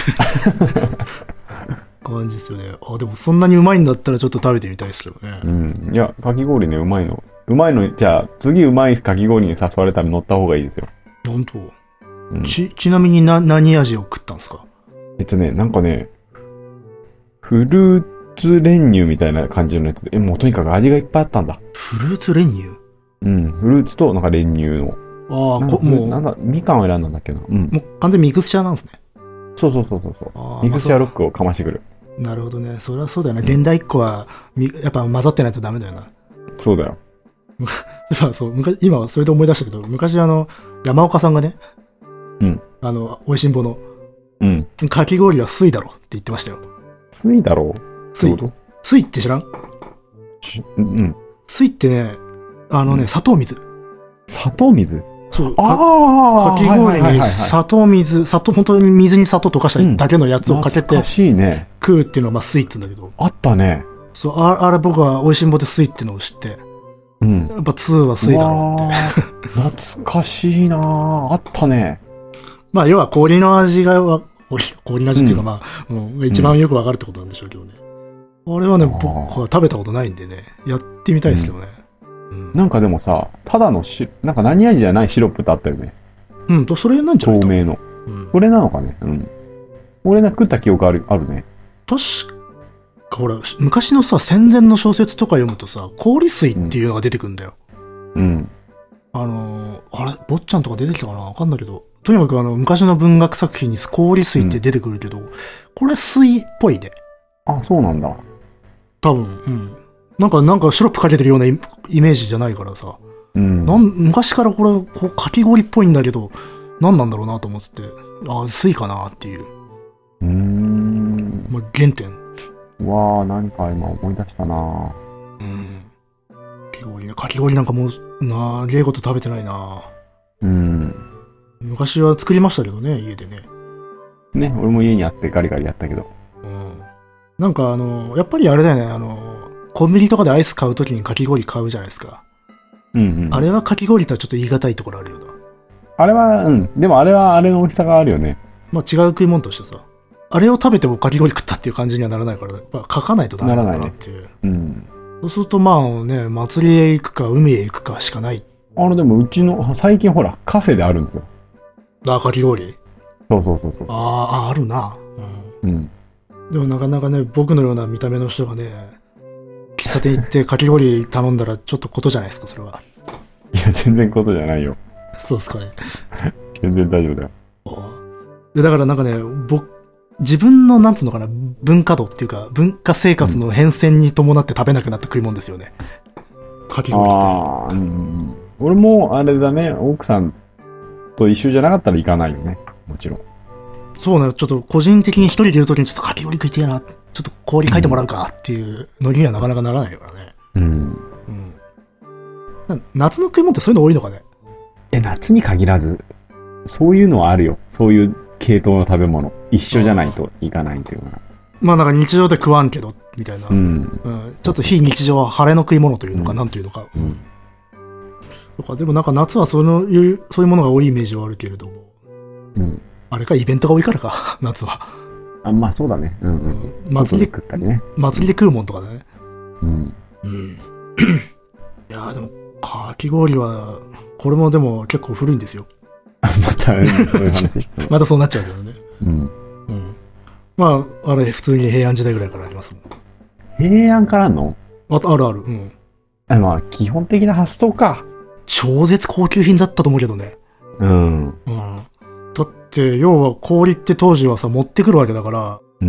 感じですよね。あ、でもそんなにうまいんだったらちょっと食べてみたいですけどね。 うん。いや、かき氷ね、うまいの。うまいの、じゃあ、次うまいかき氷に誘われたら乗った方がいいですよ。 本当、うん、ち、ちなみにな、何味を食ったんですか？ えっとね、なんかね、フルーツ練乳みたいな感じのやつで、え、もうとにかく味がいっぱいあったんだ。 フルーツ練乳？ うん、フルーツとなんか練乳の。 ああ、こ、もう。 なんだ、みかんを選んだんだっけな。うん。 もう完全にミクスチャーなんですね。 そうそうそうそうそう。ミクスチャーロックをかましてくる。 なるほどね。それはそうだよね。現代っ子は、やっぱ混ざってないとダメだよな。 そうだよ。 そう、昔、今はそれで思い出したけど、昔あの、山岡さんがね、 うん。 あの、美味しんぼの、 うん。 かき氷は水だろって言ってましたよ。 水だろ水。水って知らん？ うん。 水ってね、あのね、うん、砂糖水。 砂糖水？ そう。 ああ。かき氷に砂糖水、砂糖、本当に水に砂糖溶かしただけのやつをかけて、食うっていうのはまあ水って言うんだけど。 あったね。 そう、あ, あれ僕は美味しんぼで水ってのを知って、 うん。 やっぱツーは水だろうって。 懐かしいなぁ。あったね。 まあ要は氷の味が、氷の味っていうかまあ、うん、もう一番よくわかるってことなんでしょうけどね。うん、あれはね、僕は食べたことないんでね、やってみたいですけどね。 うん、なんかでもさ、ただのし、なんか何味じゃないシロップってあったよね。 うん、と、それなんじゃない透明の。うん。これなのかね。うん。俺が食った記憶ある、あるね。 確か、ほら、昔のさ、戦前の小説とか読むとさ、氷水っていうのが出てくるんだよ。 うん。 あのー、あれ坊ちゃんとか出てきたかなわかんないけど、とにかくあの、昔の文学作品に氷水って出てくるけど、うん、これ水っぽいで。 あ、そうなんだ。 多分、うん。なんか、なんかシロップかけてるようなイメージじゃないからさ。 うん。 なん昔からこれ、こう、かき氷っぽいんだけど、何なんだろうなと思ってて、あ、水かなっていう。 うーん。 まあ、原点。 うわあ、何か今思い出したな。 うん。かき氷ね。かき氷なんかもう、なげえこと食べてないな。 うん。 昔は作りましたけどね、家でね。 ね、俺も家にあってガリガリやったけど。 うん。なんかあの、やっぱりあれだよね、あの、コンビニとかでアイス買うときにかき氷買うじゃないですか。 うんうん。 あれはかき氷とはちょっと言い難いところあるよな。 あれは、うん。でもあれはあれの大きさがあるよね。 まあ違う食い物としてさ。あれを食べてもかき氷食ったっていう感じにはならないから、やっぱ書かないとダメなんだなっていう。ね、 うん。 そうするとまあね、祭りへ行くか海へ行くかしかない。 あのでもうちの、最近ほら、カフェであるんですよ。 あ、かき氷そうそうそうそう。 ああ、あるな。うん。うん。でもなかなかね、僕のような見た目の人がね、喫茶店行ってかき氷頼んだらちょっとことじゃないですか、それは。 いや、全然ことじゃないよ。 そうですかね。 全然大丈夫だよ。 で、だからなんかね、僕、自分のなんつうのかな、文化度っていうか、文化生活の変遷に伴って食べなくなった食い物ですよね。かき氷って。 ああ、うん。俺もあれだね、奥さんと一緒じゃなかったら行かないよね。もちろん。 そうね、ちょっと個人的に一人でいるときにちょっとかき氷食いてえな、ちょっと氷書いてもらうかっていうのにはなかなかならないからね。 うん。 うん。夏の食い物ってそういうの多いのかね？ え、夏に限らず、そういうのはあるよ。そういう系統の食べ物。一緒じゃないといかないっていうかな。 まあなんか日常で食わんけど、みたいな。うん。うん、ちょっと非日常は晴れの食い物というのか、うん、なんというのか。うん。とか、でもなんか夏はそういう、そういうものが多いイメージはあるけれども。うん。あれか、イベントが多いからか、夏は。 あ、まあそうだね。うんうん。 祭りで食ったりね。 祭りで食うもんとかだね。 うん。 うん。いやーでも、かき氷は、これもでも結構古いんですよ。 また、ね、そういう話。 またそうなっちゃうけどね。 うん。 うん。まあ、あれ、普通に平安時代ぐらいからありますもん。 平安からの？ あ、あるある、うん。 あ、まあ、基本的な発想か。 超絶高級品だったと思うけどね。 うん。 うん。だって、要は氷って当時はさ、持ってくるわけだから、 うん。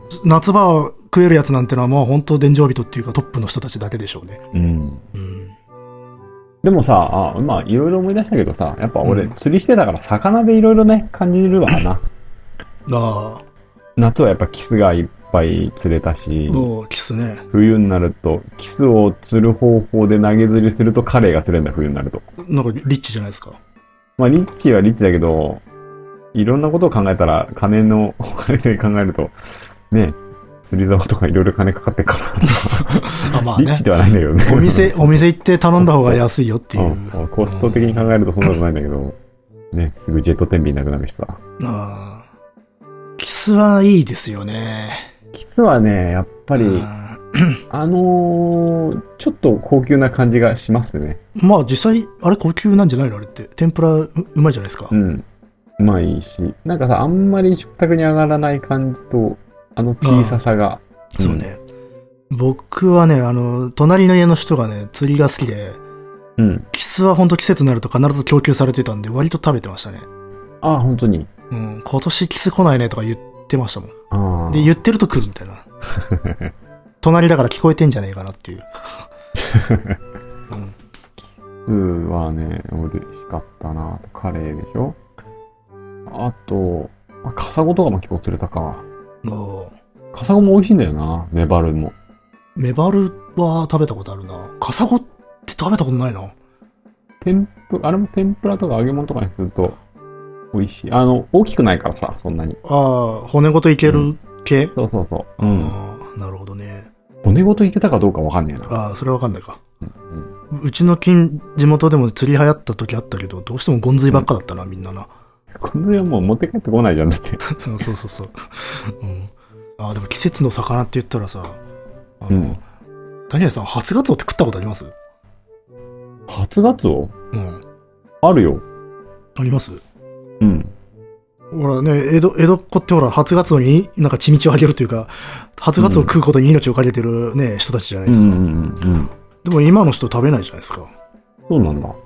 夏場食えるやつなんてのはもう本当伝承人っていうかトップの人たちだけでしょうね。うん。うん、 でもさ、あ、まあ、いろいろ思い出したけどさ、やっぱ俺、釣りしてたから、魚でいろいろね、感じるわな。ああ。夏はやっぱキスがいっぱい釣れたし、 おキスね。 冬になると、キスを釣る方法で投げ釣りするとカレイが釣れるんだ、冬になると。 なんかリッチじゃないですか。 まあ、リッチはリッチだけど、いろんなことを考えたら、金の、お金で考えると、ね、釣り竿とかいろいろ金かかってから。あ、まあね。リッチではないんだけどね。 お店、お店行って頼んだ方が安いよっていう。 うん、コスト的に考えるとそんなことないんだけど、ね、すぐジェット天秤なくなるしさ。 ああ。キスはいいですよね。 キスはね、やっぱり、あのー、ちょっと高級な感じがしますね。 まあ実際、あれ高級なんじゃないのあれって。天ぷらうまいじゃないですか。 うん。うまいし、なんかさ、あんまり食卓に上がらない感じと、あの小ささが。 うん、そうね。僕はね、あの、隣の家の人がね、釣りが好きで、うん。キスはほんと季節になると必ず供給されてたんで、割と食べてましたね。 ああ、本当に。 うん、今年キス来ないねとか言ってましたもん。あで、言ってると来るみたいな。隣だから聞こえてんじゃねえかなっていう。 うん、キスはね、美味しかったな。カレーでしょ。あと、カサゴとかも結構釣れたか。カサゴも美味しいんだよな、メバルも。メバルは食べたことあるな。カサゴって食べたことないな。 天ぷ、あれも天ぷらとか揚げ物とかにすると美味しい。あの、大きくないからさ、そんなに。 ああ、骨ごといける系、うん、 そうそうそう。うん。 ああ、なるほどね。 骨ごといけたかどうかわかんねえな。 ああ、それはわかんないか。うん、うん、うちの近、地元でも釣り流行った時あったけど、どうしてもゴンズイばっかだったな、うん、みんなな。 ゴンズイはもう持って帰ってこないじゃん、だって。 そうそうそう。うん。ああ、でも季節の魚って言ったらさ、あの、うん、谷原さん、初ガツオって食ったことあります？ 初ガツオ？ うん。 あるよ。 あります？ うん。 ほらね、江戸、江戸っ子ってほら、初ガツオになんか血道をあげるというか、初ガツオを食うことに命をかけてるね、人たちじゃないですか。うんうんうんうん。でも今の人食べないじゃないですか。 そうなんだ。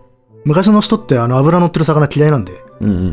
昔の人ってあの油乗ってる魚嫌いなんで。 うんうんうん。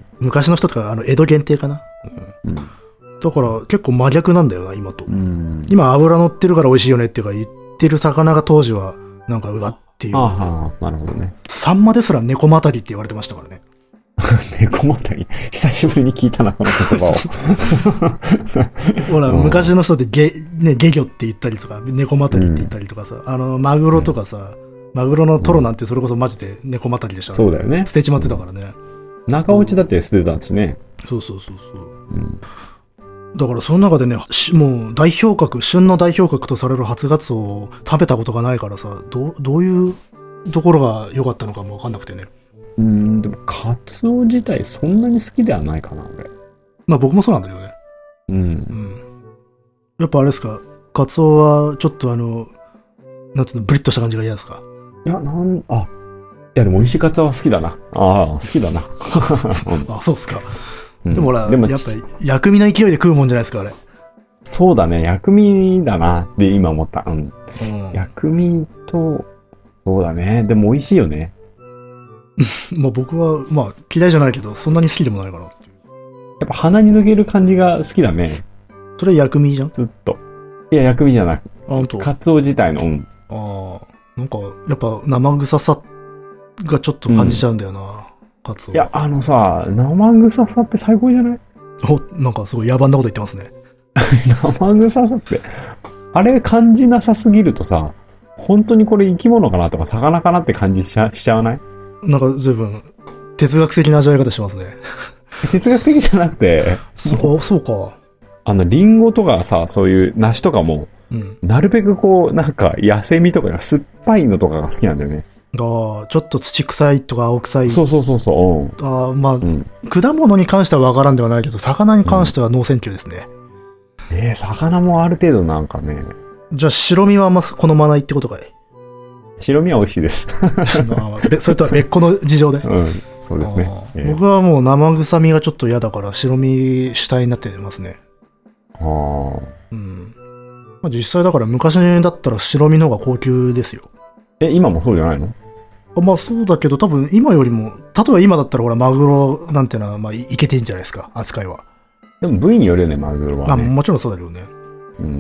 昔の人とかあの江戸限定かな。うん。うん、だから結構真逆なんだよな、今と。うん、今油乗ってるから美味しいよねっていうか言ってる魚が当時はなんかうわっていう。 ああ、なるほどね。 サンマですら猫またぎって言われてましたからね。 猫またぎ久しぶりに聞いたな、この言葉を。ほら、昔の人ってゲ、ね、ゲ魚って言ったりとか、猫またぎって言ったりとかさ、うん、あの、マグロとかさ、うん、マグロのトロなんてそれこそマジで猫またぎでした、ね、 そうだよね。 捨てちまってたからね。 中落ちだって捨てたしね。 そうそうそうそう。うんだからその中でね、もう代表格、旬の代表格とされる初ガツオを食べたことがないからさ、どう、どういうところが良かったのかもわかんなくてね。 うーん、でもカツオ自体そんなに好きではないかな、俺。 まあ僕もそうなんだけどね。うん。うん。やっぱあれですか、カツオはちょっとあの、なんつうの、ブリッとした感じが嫌ですか？ いや、なん、あ、いやでも美味しいカツオは好きだな。ああ、好きだな。 あ、そうっすか。でもほら、でもやっぱり薬味の勢いで食うもんじゃないですか、あれ。 そうだね、薬味だなって今思った。うん。うん、薬味と、そうだね。でも美味しいよね。 まあ僕は、まあ嫌いじゃないけど、そんなに好きでもないかなっていう。 やっぱ鼻に抜ける感じが好きだね。 それ薬味じゃん？ ずっと。いや、薬味じゃなくて。 あ、本当。 カツオ自体の、うん。 ああ、なんか、やっぱ生臭さがちょっと感じちゃうんだよな。うんカツオいや、あのさ、生臭さって最高じゃない？ お、なんかすごい野蛮なこと言ってますね。 生臭さって、あれ感じなさすぎるとさ、本当にこれ生き物かなとか魚かなって感じしちゃ、しちゃわない？ なんか随分、哲学的な味わい方しますね。 哲学的じゃなくて、 そう、そうか。 あの、リンゴとかさ、そういう梨とかも、うん、なるべくこう、なんか、野生味とか酸っぱいのとかが好きなんだよね。 ああ、ちょっと土臭いとか青臭い。 そうそうそうそう。 ああ、まあ、うん、果物に関してはわからんではないけど、魚に関してはノーセンキューですね。 うん、えー、魚もある程度なんかね。 じゃあ白身はあんま好まないってことかい？ 白身は美味しいです。 それとは別個の事情で。 うん、そうですね。 えー、僕はもう生臭みがちょっと嫌だから白身主体になってますね。 ああ。 うん。まあ、実際だから昔だったら白身の方が高級ですよ。 え、今もそうじゃないの？ まあそうだけど多分今よりも、例えば今だったらほらマグロなんてのはまあいけてんじゃないですか、扱いは。 でも部位によるよね、マグロは、ね。 あ、もちろんそうだけどね。 うん。うん、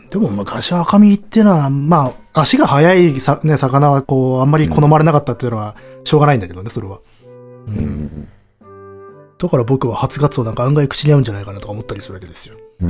でも昔赤身っていうのは、まあ足が速いさ、ね、魚はこう、あんまり好まれなかったっていうのはしょうがないんだけどね、それは。うん。うん、だから僕は初ガツオなんか案外口に合うんじゃないかなとか思ったりするわけですよ。うん。うん、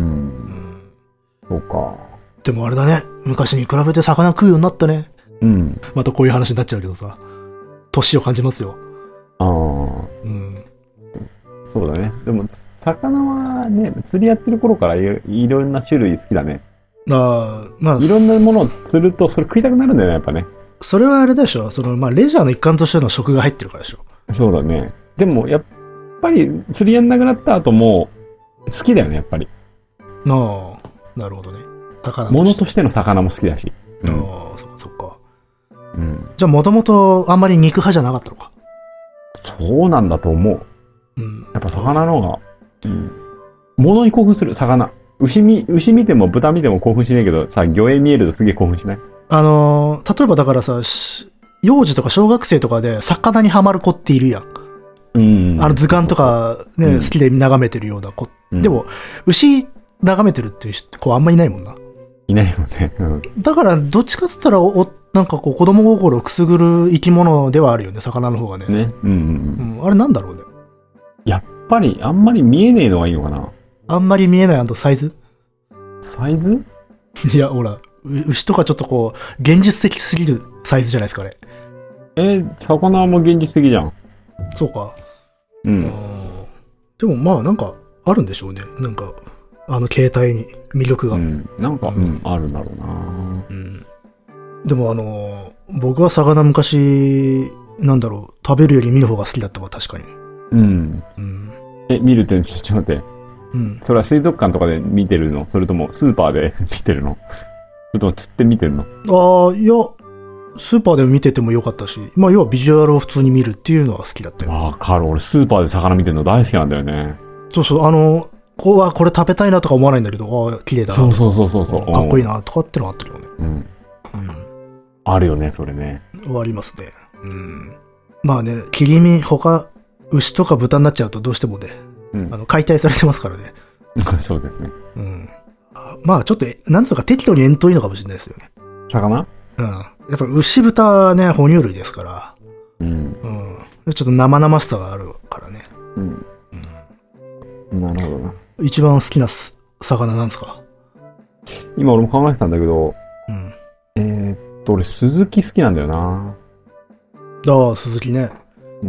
そうか。 でもあれだね、昔に比べて魚食うようになったね。 うん。 またこういう話になっちゃうけどさ、年を感じますよ。 ああ。うん。そうだね。でも、魚はね、釣りやってる頃からい、いろんな種類好きだね。 ああ、まあ。 いろんなものを釣ると、それ食いたくなるんだよね、やっぱね。 それはあれでしょ。その、まあ、レジャーの一環としての食が入ってるからでしょ。 そうだね。でも、やっぱり、釣りやんなくなった後も、好きだよね、やっぱり。 ああ、なるほどね。 魚として。物としての魚も好きだし。 うん、ああ、そっかそっか。 うん、 じゃあもともとあんまり肉派じゃなかったのか？ そうなんだと思う。うん、やっぱ魚の方が、うん、物に興奮する、魚。牛見、牛見ても豚見ても興奮しないけど、さ、魚影見えるとすげえ興奮しない？ あのー、例えばだからさ、幼児とか小学生とかで魚にハマる子っているやん。うん。あの図鑑とかね、うん、好きで眺めてるような子。うん、でも、牛眺めてるっていう子あんまいないもんな。 いないもんね。うん、 だから、どっちかっつったらお、なんかこう、子供心をくすぐる生き物ではあるよね、魚の方がね。ね。うんうんうん。うん、あれなんだろうね。 やっぱり、あんまり見えねえのがいいのかな。 あんまり見えない、サイズ？ サイズ？ いや、ほら、牛とかちょっとこう、現実的すぎるサイズじゃないですか、あれ。 えー、魚も現実的じゃん。 そうか。 うん。 でもまあ、なんか、あるんでしょうね。なんか、あの形態に魅力が。 うん。なんか、うん、あるんだろうな。 うん。でもあのー、僕は魚昔、なんだろう、食べるより見る方が好きだったわ、確かに。 うん。うん。え、見るってちょっと待って。うん。それは水族館とかで見てるの？それともスーパーで見てるの？それとも釣って見てるの？ ああ、いや、スーパーで見ててもよかったし、まあ要はビジュアルを普通に見るっていうのは好きだったよ。 ああ、カール、俺スーパーで魚見てるの大好きなんだよね。 そうそう、あの、こうはこれ食べたいなとか思わないんだけど、ああ、綺麗だなとか。 そうそうそうそう。 かっこいいなとかってのはあったよね。うん。うん。 あるよね、それね。 ありますね。うん。 まあね、切り身、他、牛とか豚になっちゃうとどうしてもね、うん、あの、解体されてますからね。 そうですね。 うん。まあちょっと、なんとか適度に遠遠いのかもしれないですよね。 魚？ うん。やっぱ牛豚はね、哺乳類ですから。うん。うん。ちょっと生々しさがあるからね。うん。 うん、なるほどな。 一番好きな魚なんですか？ 今俺も考えてたんだけど、うん。えー、っと、俺、スズキ好きなんだよな。 ああ、スズキね。うん。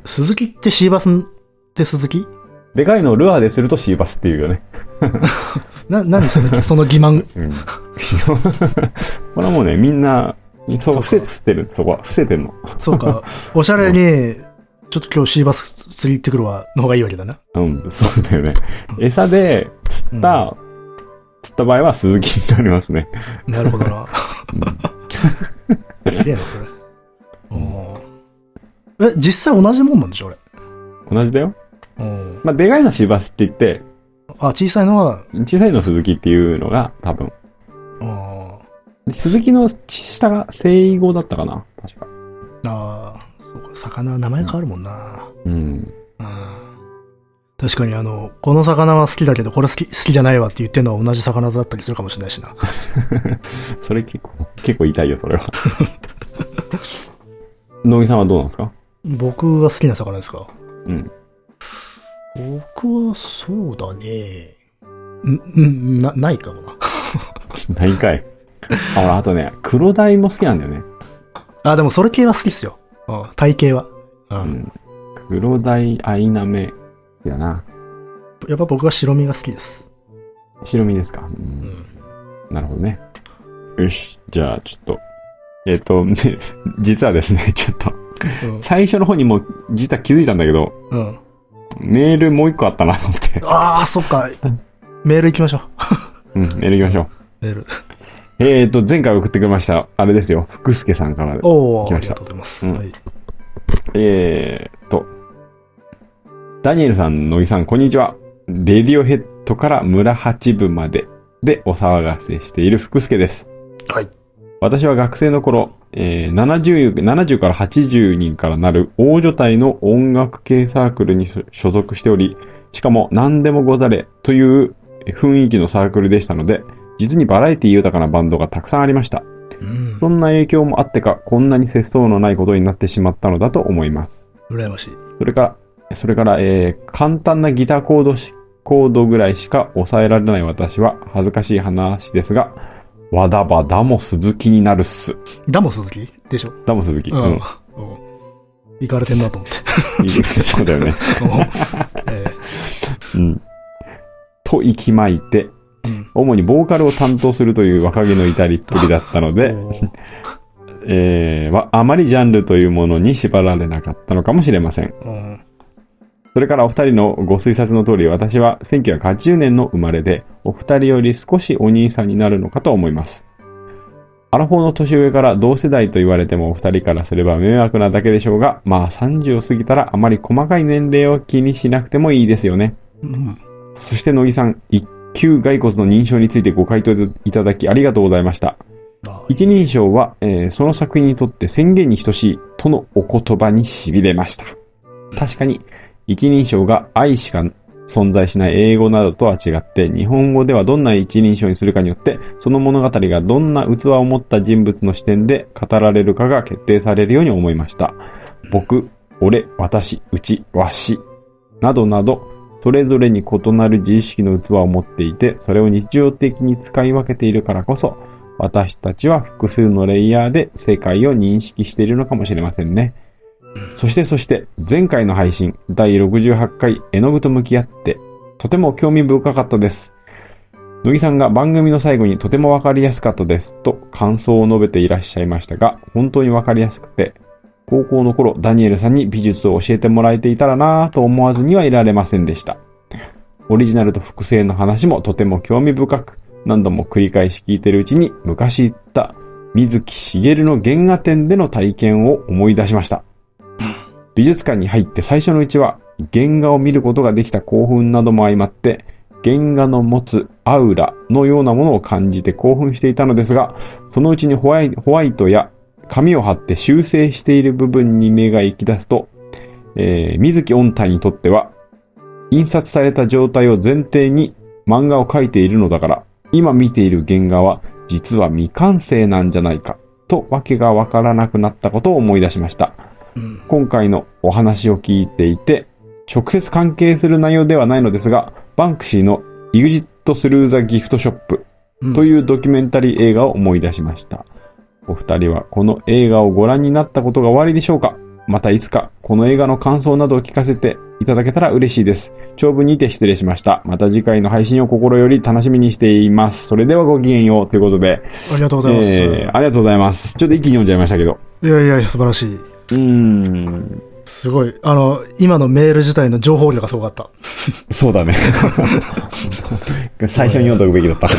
スズキってシーバスってスズキ？ でかいのをルアーでするとシーバスっていうよね。 な、何その、その欺瞞。うん。 これはもうね、みんな、そう、伏せ、伏せてる、そこは。伏せてるの。 そうか。おしゃれに、ちょっと今日シーバス釣り行ってくるわ、の方がいいわけだな。 うん、そうだよね。餌で釣った、うん、釣った場合はスズキになりますね。 なるほどな。すげえな、それ。え、実際同じもんなんでしょ、俺。 同じだよ。まあ、でかいのはシーバスって言って、 あ、小さいのは小さいのスズキっていうのが多分。ああ。スズキの下が生後だったかな確か。 ああ、そうか、魚は名前変わるもんな。うん。うん。確かにあの、この魚は好きだけど、これ好き、好きじゃないわって言ってるのは同じ魚だったりするかもしれないしな。 それ結構、結構痛いよ、それは。野木さんはどうなんですか？ 僕が好きな魚ですか？うん。僕はそうだね。ん、ん、な、ないかもな。 ないかい。あ、あとね、黒鯛も好きなんだよね。 あ、でもそれ系は好きっすよ。うん、体系は。うん。うん、 黒鯛、アイナメやな。 やっぱ僕は白身が好きです。 白身ですか？うん。うん、なるほどね。よし。じゃあ、ちょっと。えっと、ね、実はですね、ちょっと。うん、最初の方にも実は気づいたんだけど。うん。メールもう一個あったなと思って。 ああ、そっか。メール行きましょう。うん、メール行きましょう。メール。えっと、前回送ってくれました。あれですよ。福助さんからで。 おー、ありがとうございます。うん、はい。 えーと、ダニエルさん、乃木さん、こんにちは。レディオヘッドから村八部まででお騒がせしている福助です。はい。私は学生の頃、えー、ななじゅう、ななじゅうからはちじゅうにんからなる大所帯の音楽系サークルに所属しており、しかも何でもござれという雰囲気のサークルでしたので、実にバラエティ豊かなバンドがたくさんありました。うん、そんな影響もあってか、こんなに節操のないことになってしまったのだと思います。 羨ましい。 それから、それから、えー、簡単なギターコードし、コードぐらいしか抑えられない私は恥ずかしい話ですが、わだばだも鈴木になるっす。 だも鈴木でしょ？ だも鈴木。うん。うん。 行かれてんなと思って。 そうだよね。えー、うん。と息巻いて、うん、主にボーカルを担当するという若気の至りっぷりだったので、えー、あまりジャンルというものに縛られなかったのかもしれません。うん、それからお二人のご推察の通り、私はせんきゅうひゃくはちじゅうねんの生まれで、お二人より少しお兄さんになるのかと思います。アラフォーの年上から同世代と言われてもお二人からすれば迷惑なだけでしょうが、まあさんじゅうを過ぎたらあまり細かい年齢を気にしなくてもいいですよね。うん、そして乃木さん、一級骸骨の認証についてご回答いただきありがとうございました。一人称は、えー、その作品にとって宣言に等しいとのお言葉に痺れました。確かに、一人称が愛しか存在しない英語などとは違って、日本語ではどんな一人称にするかによって、その物語がどんな器を持った人物の視点で語られるかが決定されるように思いました。僕、俺、私、うち、わし、などなど、それぞれに異なる自意識の器を持っていて、それを日常的に使い分けているからこそ、私たちは複数のレイヤーで世界を認識しているのかもしれませんね。そしてそして、前回の配信、だいろくじゅうはちかい絵の具と向き合って、とても興味深かったです。乃木さんが番組の最後にとてもわかりやすかったですと感想を述べていらっしゃいましたが、本当にわかりやすくて、高校の頃ダニエルさんに美術を教えてもらえていたらなぁと思わずにはいられませんでした。オリジナルと複製の話もとても興味深く、何度も繰り返し聞いているうちに昔言った水木しげるの原画展での体験を思い出しました。美術館に入って最初のうちは原画を見ることができた興奮なども相まって原画の持つアウラのようなものを感じて興奮していたのですが、そのうちにホワイ、ホワイトや紙を貼って修正している部分に目が行き出すと、えー、水木音体にとっては、印刷された状態を前提に漫画を描いているのだから、今見ている原画は実は未完成なんじゃないか、とわけがわからなくなったことを思い出しました。うん、今回のお話を聞いていて、直接関係する内容ではないのですが、バンクシーの Exit Through the Gift Shop というドキュメンタリー映画を思い出しました。お二人はこの映画をご覧になったことがおありでしょうか？またいつかこの映画の感想などを聞かせていただけたら嬉しいです。長文にて失礼しました。また次回の配信を心より楽しみにしています。それではごきげんようということで。 ありがとうございます。 えー、ありがとうございます。ちょっと一気に読んじゃいましたけど。 いやいやいや、素晴らしい。 うーん。 すごい。あの、今のメール自体の情報量がすごかった。 そうだね。最初に読んでおくべきだった。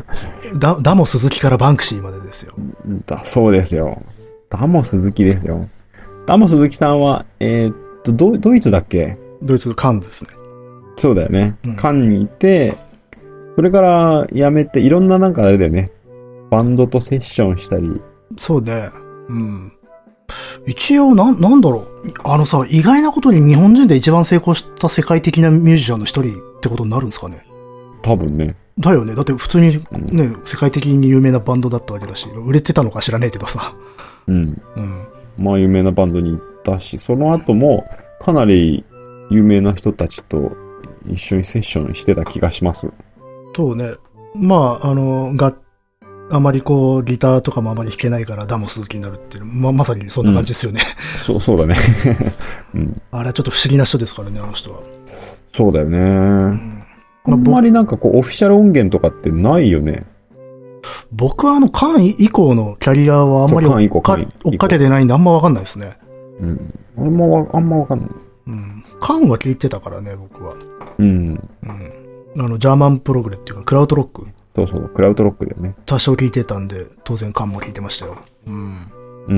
ダ, ダモ鈴木からバンクシーまでですよ。 だそうですよ。ダモ鈴木ですよ。ダモ鈴木さんは、えー、っとド、ドイツだっけ？ ドイツのカンズですね。 そうだよね。うん、カンにいて、それから辞めて、いろんななんかあれだよね。バンドとセッションしたり。 そうね。うん。一応、なん、なんだろう。あのさ、意外なことに日本人で一番成功した世界的なミュージシャンの一人ってことになるんですかね。 多分ね。 だよね。だって普通にね、うん、世界的に有名なバンドだったわけだし、売れてたのか知らねえけどさ。 うん。うん。まあ有名なバンドに行ったし、その後もかなり有名な人たちと一緒にセッションしてた気がします。 そうね。まあ、あの、が、あまりこう、ギターとかもあまり弾けないからダモ鈴木になるっていう、ま、まさにそんな感じですよね。 うん、そう、そうだね。うん。 あれはちょっと不思議な人ですからね、あの人は。 そうだよね。うんあんまりなんかこう、オフィシャル音源とかってないよね。 僕はあの、カン以降のキャリアはあんまり追っか追っかけてないんであんまわかんないですね。 うん。俺もあんまわかんない。 うん。カンは聞いてたからね、僕は。 うん。 うん。あの、ジャーマンプログレっていうか、クラウドロック。 そうそう、クラウドロックだよね。 多少聞いてたんで、当然カンも聞いてましたよ。うん。 うん。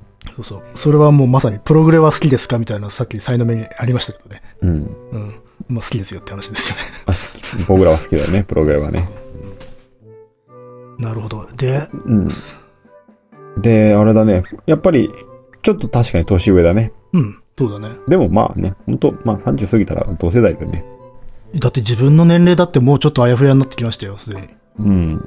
そうそう。それはもうまさに、プログレは好きですかみたいな、さっき才能目にありましたけどね。うん。うん。まあ好きですよって話ですよね。 僕らは好きだよね、プログレはね。そうそううん、なるほど。で、 うん。で、あれだね。やっぱり、ちょっと確かに年上だね。 うん、そうだね。 でもまあね、ほんと、まあさんじゅう過ぎたら同世代だよね。 だって自分の年齢だってもうちょっとあやふやになってきましたよ、すでに。 うん。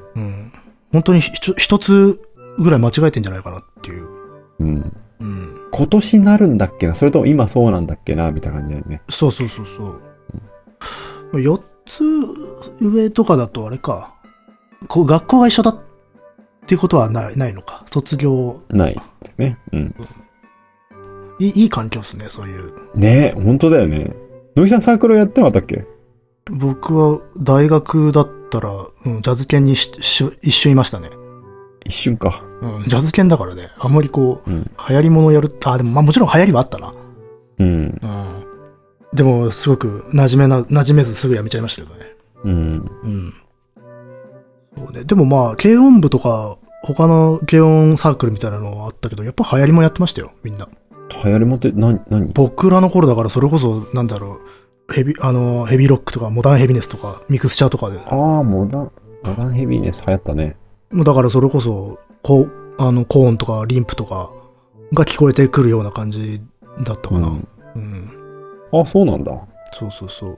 うん。本当に一つぐらい間違えてんじゃないかなっていう。 うん。うん。今年なるんだっけな、それとも今そうなんだっけな、みたいな感じだよね。 そうそうそうそう。うん、よっつ上とかだとあれか。こう学校が一緒だっていうことはない、ないのか。卒業。 ないですね。うん。 いい、いい環境ですね、そういう。 ねえ、本当だよね。野木さんサークルやってなかったっけ？ 僕は大学だったら、うん、ジャズ犬にしし一瞬いましたね。 一瞬か。 うん、ジャズ犬だからね、あんまりこう、うん、流行り物やる、あ、でもまあもちろん流行りはあったな。うん。うん。でも、すごく馴染めな、馴染めずすぐやめちゃいましたけどね。うん。うん。そうね。でもまあ、軽音部とか、他の軽音サークルみたいなのはあったけど、やっぱ流行りもやってましたよ、みんな。 流行りもって何、何？ 僕らの頃だからそれこそ、なんだろう、ヘビ、あの、ヘビーロックとか、モダンヘビネスとか、ミクスチャーとかで。 ああ、モダン、モダンヘビーネス流行ったね。 もうだからそれこそ、こう、あの、コーンとかリンプとかが聞こえてくるような感じだったかな。うん。うん、 あ、そうなんだ。 そうそうそう。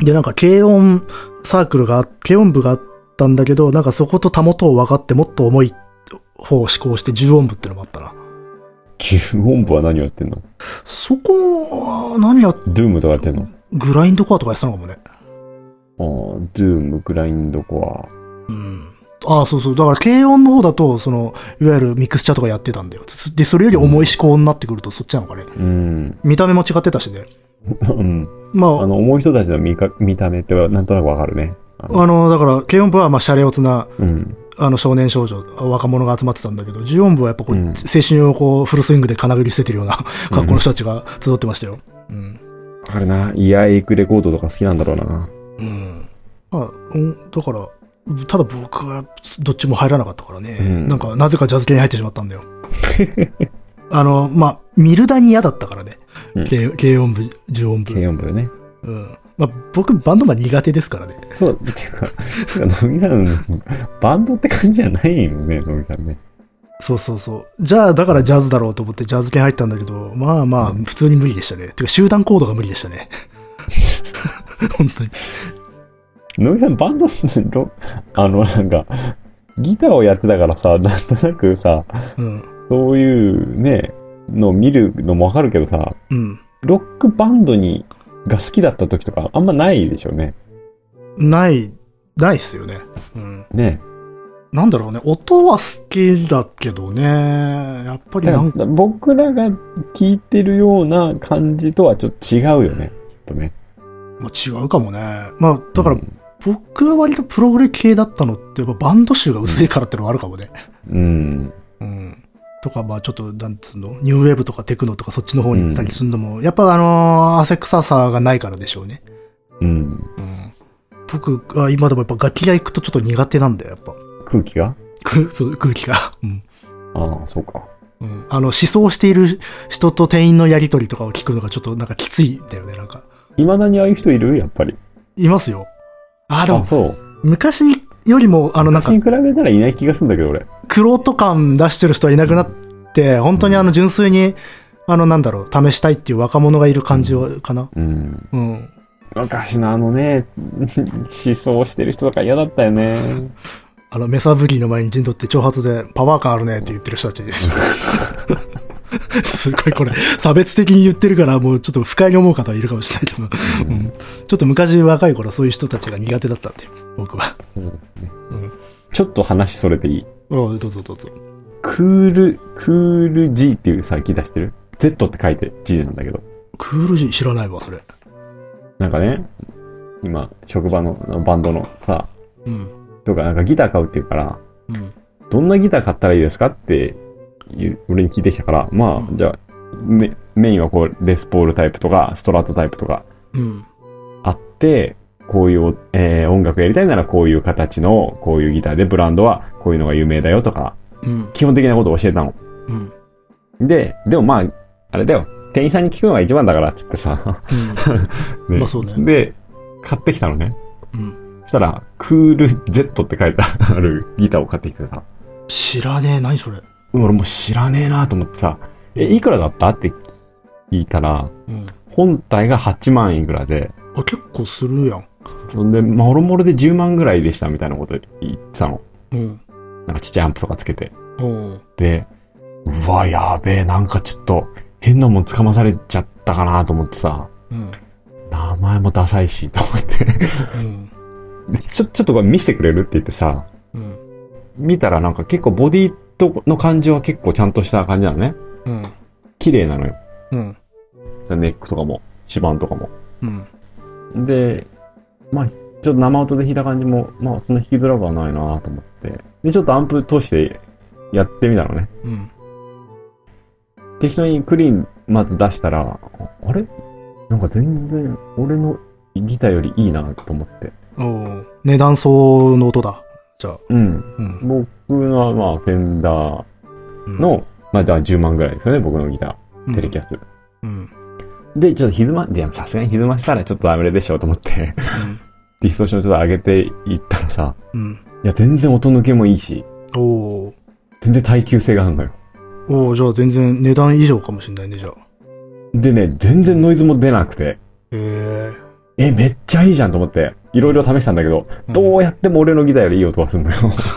で、なんか軽音サークルが、軽音部があったんだけど、なんかそことたもとを分かってもっと重い方を思考して重音部ってのもあったな。 重音部は何をやってんの？ そこは何やっドゥームとかやってんの？ グラインドコアとかやってたのかもね。 ああ、ドゥーム、グラインドコア。うん。ああ、そうそう。だから軽音の方だと、その、いわゆるミクスチャーとかやってたんだよ。で、それより重い思考になってくるとそっちなのかね。うん。見た目も違ってたしね。 うん。まあ、あの、重い人たちの見か見た目ってなんとなくわかるね。 あの、あのだから、軽音部はまあ、シャレオツな、うん。あの少年少女、若者が集まってたんだけど、重音部はやっぱこう、うん、青春をこうフルスイングで金繰り捨ててるような格好の人たちが集ってましたよ。うん。 あれな、イヤーエイクレコードとか好きなんだろうな。 うん。あ、うん、だから、ただ僕はどっちも入らなかったからね。うん、なんか、なぜかジャズ系に入ってしまったんだよ。あの、まあ、ミルダに嫌だったからね。うん、軽, 軽音部、重音部。 軽音部ね。 うん。まあ、僕、バンドマン苦手ですからね。 そう、ていうか、野木さん、バンドって感じじゃないよね、野木さんね。 そうそうそう。じゃあ、だからジャズだろうと思ってジャズ系入ったんだけど、まあまあ、普通に無理でしたね。てか、集団行動が無理でしたね。本当に。 野木さん、バンドの、あの、なんか、ギターをやってたからさ、なんとなくさ、うん、そういうね、のを見るのもわかるけどさ、うん、ロックバンドに、が好きだった時とか、あんまないでしょうね。 ない、ないっすよね。うん。 ね。 なんだろうね、音は好きだけどね、やっぱりなんか。 僕らが聴いてるような感じとはちょっと違うよね、きっとね。 まあ違うかもね。まあ、だから、うん、僕は割とプログレ系だったのって、やっぱバンド集が薄いからってのもあるかもね。うん。うん。とか、まあちょっと、なんつうの、ニューウェーブとかテクノとかそっちの方に行ったりするのも、うん、やっぱあのー、汗臭さがないからでしょうね。うん。うん。僕は今でもやっぱ楽器が行くとちょっと苦手なんだよ、やっぱ。 空気がそう、空気が。うん。 ああ、そうか。 うん。あの、思想している人と店員のやりとりとかを聞くのがちょっとなんかきついんだよね、なんか。 未だにああいう人いるやっぱり。 いますよ。ああ、でも、 あ、そう。 昔よりも、あの、なんか。 昔に比べたらいない気がするんだけど、俺。 クロート感出してる人はいなくなって、うん、本当にあの、純粋に、あの、なんだろう、試したいっていう若者がいる感じかな。うん。うん。 昔のあのね、思想してる人とか嫌だったよね。 あの、メサブリーの前に陣取って挑発でパワー感あるねって言ってる人たちですよ。すごいこれ、差別的に言ってるから、もうちょっと不快に思う方はいるかもしれないけど、うん、ちょっと昔若い頃そういう人たちが苦手だったんで、僕は。そうですね。 うん、ちょっと話それていい？ ああ、どうぞどうぞ。 クール、クール G っていう最近出してる？ Z って書いて G なんだけど。 クール G 知らないわ、それ。 なんかね、今、職場のバンドのさ、うん。とか、なんかギター買うって言うから、うん、どんなギター買ったらいいですかって俺に聞いてきたから、まあ、うん、じゃあメ、メインはこう、レスポールタイプとか、ストラットタイプとか、あって、うん、こういう、えー、音楽やりたいならこういう形の、こういうギターで、ブランドはこういうのが有名だよとか、うん、基本的なことを教えたの。うん、で、でもまあ、あれだよ、店員さんに聞くのが一番だからって言ってさ、 うんね、まあそうね。 で、買ってきたのね。うんそしたら、クール Z って書いてあるギターを買ってきてさ。 知らねえ、何それ。 俺も知らねえなと思ってさ、え、いくらだったって聞いたら、うん、本体がはちまんいくらで。 あ、結構するやん。 そんで、もろもろでじゅうまんぐらいでしたみたいなこと言ってたの。うん。なんかちっちゃいアンプとかつけて。うん。で、うわ、やべえ、なんかちょっと変なもんつかまされちゃったかなと思ってさ、うん。名前もダサいし、と思って。うんちょ、ちょっとこれ見せてくれるって言ってさ、うん、見たらなんか結構ボディとの感じは結構ちゃんとした感じなのね。うん。綺麗なのよ。うん。ネックとかも、指板とかも。うん。で、まあ、ちょっと生音で弾いた感じも、まあ、そんな弾きづらくはないなと思って。で、ちょっとアンプ通してやってみたのね。うん。適当にクリーンまず出したら、あれなんか全然俺のギターよりいいなと思って。 お値段相応の音だ。じゃあ。うん。 うん、僕のはまあ、フェンダーの、うん、まあ、じゃあじゅうまんぐらいですよね、僕のギター。テレキャス。うん。で、ちょっと歪ま、いや、さすがに歪ませたらちょっとダメでしょうと思って、うん、ディストーションちょっと上げていったらさ、うん。いや、全然音抜けもいいし、お全然耐久性があるのよ。 おじゃあ全然値段以上かもしれないね、じゃあ。 でね、全然ノイズも出なくて。へえ。え、めっちゃいいじゃんと思って、いろいろ試したんだけど、うん、どうやっても俺のギターよりいい音がするのよ。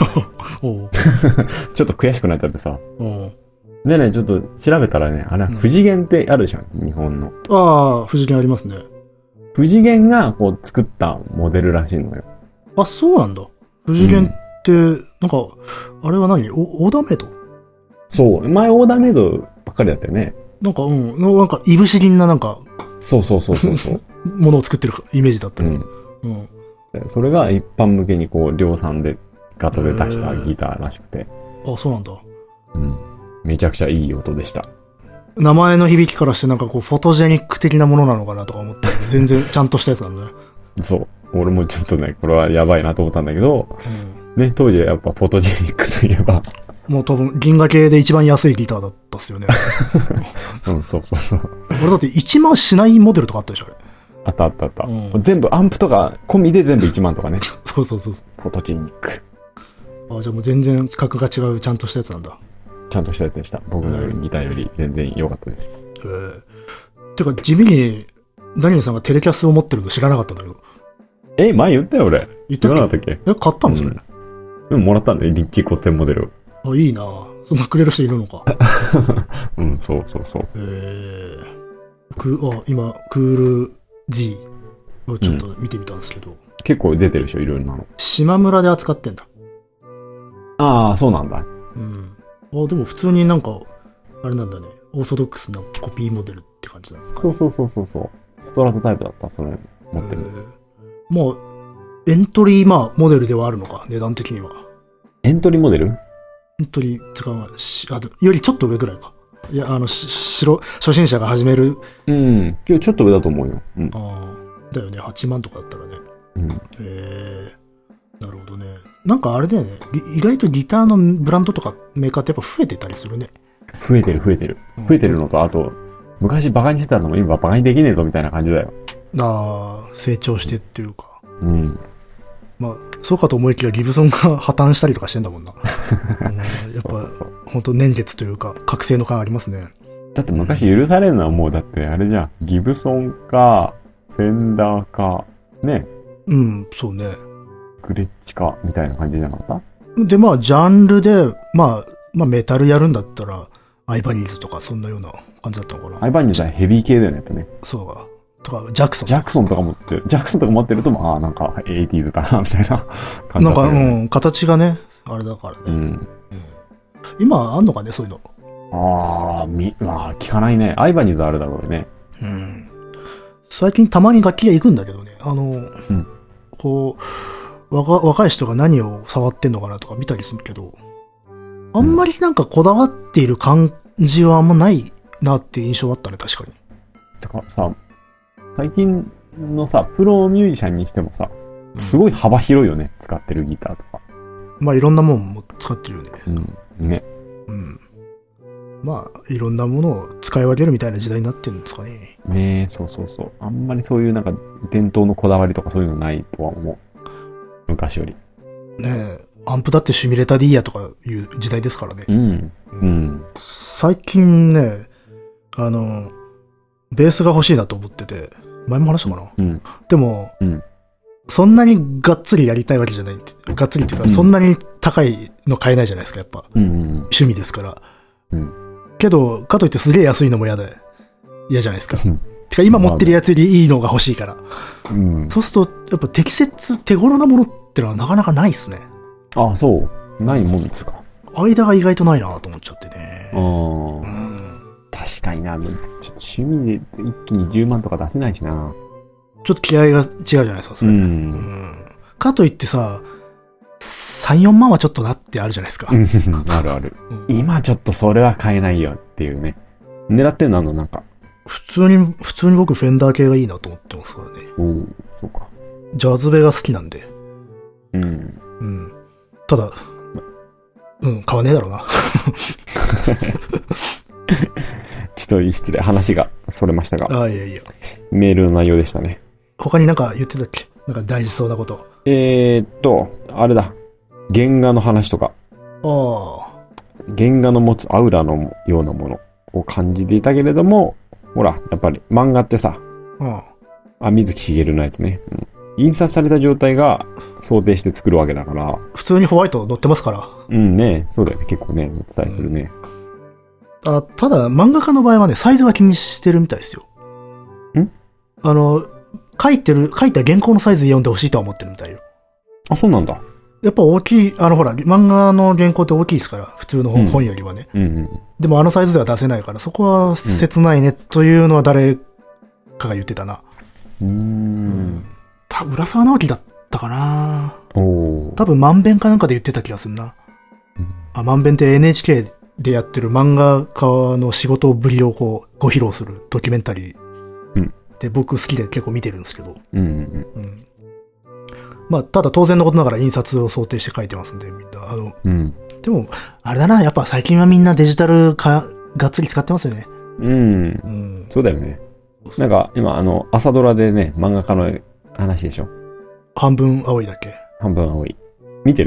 ちょっと悔しくなっちゃってさ。でね、ちょっと調べたらね、あれ、富士源ってあるじゃん、日本の。 ああ、富士源ありますね。 富士源がこう作ったモデルらしいのよ。 あ、そうなんだ。富士源って、うん、なんか、あれは何オーダーメイドそう、前オーダーメイドばっかりだったよね。 なんか、うん、なんか、いぶし銀ななんか、 そうそうそうそうそう。 ものを作ってるイメージだった。うん。 うん。それが一般向けにこう、量産で、型で出したギターらしくて。 あ、そうなんだ。 うん。めちゃくちゃいい音でした。 名前の響きからしてなんかこう、フォトジェニック的なものなのかなとか思ったけど、全然ちゃんとしたやつなんだね。 そう。俺もちょっとね、これはやばいなと思ったんだけど、うん、ね、当時はやっぱフォトジェニックといえば、 もう多分、銀河系で一番安いギターだったっすよね。 うん、そうそうそう。 俺だっていちまんしないモデルとかあったでしょ、あれ。 あったあったあった。うん、全部、アンプとか、込みで全部いちまんとかね。 そうそうそう。 フォトジェニック。 あ、じゃあもう全然規格が違う、ちゃんとしたやつなんだ。 ちゃんとしたやつでした。僕のギターより全然良かったです。 えー、てか、地味に、ダニエルさんがテレキャスを持ってるの知らなかったんだけど。 え、前言ったよ、俺。 言ったっけ？ 言わなかったっけ？ え、買ったのそれ。 うん、うん、もらったんだよ、リッチコテンモデル。 あ、いいなそんなくれる人いるのか。 うん、そうそうそう。 えー、く、あ、今、クール G をちょっと見てみたんですけど。うん、 結構出てるでしょ、いろいろなの。 島村で扱ってんだ。 ああ、そうなんだ。 うん。あ、でも普通になんか、あれなんだね。オーソドックスなコピーモデルって感じなんですかね。 そうそうそうそう。ストラトタイプだった、それ持ってる。えー、 まあ、エントリー、まあ、モデルではあるのか、値段的には。 エントリーモデル？ エントリー、つか、あ、よりちょっと上ぐらいか。いや、あの、し、白、初心者が始める。 うん。今日ちょっと上だと思うよ。うん。 ああ、だよね。はちまんとかだったらね。 うん。 へえー、なるほどね。なんかあれだよね。意外とギターのブランドとかメーカーってやっぱ増えてたりするね。 増えてる増えてる。増えてるのと、あと、昔バカにしてたのも今バカにできねえぞみたいな感じだよ。 ああ、成長してっていうか。 うん。 まあ、そうかと思いきやギブソンが破綻したりとかしてんだもんな。うん、やっぱ、本当年月というか、覚醒の感ありますね。 だって昔許されるのはもうだってあれじゃん。ギブソンか、フェンダーか、ね。 うん、そうね。 グレッチか、みたいな感じじゃなかった？ で、まあ、ジャンルで、まあ、まあ、メタルやるんだったら、アイバニーズとか、そんなような感じだったのかな。 アイバニーズはヘビー系だよね、やっぱね。 そうか。とか、ジャクソンとか。ジャクソンとか持ってる。ジャクソンとか持ってると、まあ、なんか、エイティーズかな、みたいな感じだった、ね。 なんか、うん、形がね、あれだからね。うん。うん、今、あんのかね、そういうの。 ああ、み、まあ、聞かないね。アイバニーズあるだろうね。 うん。最近たまに楽器屋行くんだけどね、あの、うん、こう、若、若い人が何を触ってんのかなとか見たりするけど、あんまりなんかこだわっている感じはあんまないなって印象だったね、確かに。 てかさ、最近のさ、プロミュージシャンにしてもさ、すごい幅広いよね、うん、使ってるギターとか。 まあいろんなもんも使ってるよね。 うん。ね。 うん。まあ、いろんなものを使い分けるみたいな時代になってるんですかね。 ねえ、そうそうそう。あんまりそういうなんか伝統のこだわりとかそういうのないとは思う。昔より。 ねえ。アンプだってシミュレーターでいいやとかいう時代ですからね。 うん。うん。 最近ね、あの、ベースが欲しいなと思ってて、前も話したかな。うん。でも、うん、そんなにがっつりやりたいわけじゃない。がっつりっていうか、うん、そんなに高いの買えないじゃないですか、やっぱ。うんうんうん、趣味ですから。うん。けど、かといってすげえ安いのも嫌で、嫌じゃないですか。うん、てか今持ってるやつよりいいのが欲しいから。うん。そうすると、やっぱ適切、手頃なものってのはなかなかないっすね。 ああ、そう。ないもんですか。 間が意外とないなと思っちゃってね。ああ、 うん。確かにな。ちょっと趣味で一気にじゅうまんとか出せないしな。 ちょっと気合が違うじゃないですか、それ。うん。うん、かといってさ、さん、よんまんはちょっとなってあるじゃないですか。 あるある、うん。今ちょっとそれは買えないよっていうね。狙ってんのあの、なんか。 普通に、普通に僕フェンダー系がいいなと思ってますからね。 おお、そうか。 ジャズベが好きなんで。 うん。 うん。ただ、うん、買わねえだろうな。 ちょっと失礼、話がそれましたが。 ああ、いやいや。 メールの内容でしたね。 他になんか言ってたっけ？なんか大事そうなこと。 えーっと、あれだ。原画の話とか。 ああ。 原画の持つアウラのようなものを感じていたけれども、ほら、やっぱり漫画ってさ、 ああ。 あ、水木しげるのやつね。うん。印刷された状態が想定して作るわけだから。 普通にホワイト載ってますから。 うんね。そうだよね。結構ね、載ってたりするね。 うん、あ、ただ、漫画家の場合はね、サイズは気にしてるみたいですよ。 ん？ あの、書いてる、書いた原稿のサイズ読んでほしいとは思ってるみたいよ。 あ、そうなんだ。 やっぱ大きい、あのほら、漫画の原稿って大きいですから、普通の本、うん、本よりはね、うんうん。でもあのサイズでは出せないから、そこは切ないねというのは誰かが言ってたな。 うーん。うんた浦沢直樹だったかな。 お多分、万遍かなんかで言ってた気がするな。うん、あ、万遍って エヌエイチケー でやってる漫画家の仕事ぶりをこう、ご披露するドキュメンタリー。うん、で、僕好きで結構見てるんですけど。 うんうんうん、 まあ、ただ当然のことながら印刷を想定して書いてますんで、みんな。あの、 うん、 でも、あれだな、やっぱ最近はみんなデジタルか、がっつり使ってますよね。 うん。うん、そうだよね。なんか、今、あの、朝ドラでね、漫画家の話でしょ。 半分青いだっけ？ 半分青い。見てる？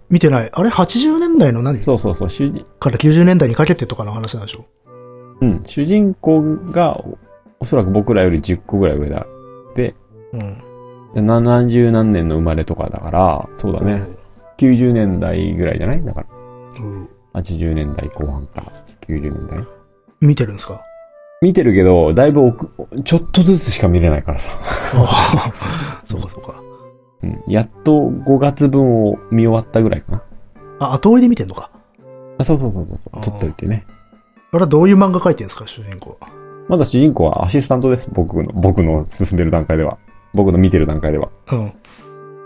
見てない。あれはちじゅうねんだいの何そうそうそう、主人からきゅうじゅうねんだいにかけてとかの話なんでしょ？ うん、主人公がおそらく僕らよりじゅっこぐらい上だ。で、うん、ななじゅう何年の生まれとかだから、そうだね。うん、きゅうじゅうねんだいぐらいじゃないだから。うん、はちじゅうねんだいこう半からきゅうじゅうねんだい。 見てるんですか？ 見てるけど、だいぶ奥ちょっとずつしか見れないからさ。 そうかそうか。 うん。やっとごがつぶんを見終わったぐらいかな。 あ、後追いで見てんのか。 あ、そうそうそうそう。撮っといてね。 あれはどういう漫画描いてるんですか、主人公は。 まだ主人公はアシスタントです。僕の、僕の進んでる段階では。僕の見てる段階では。うん。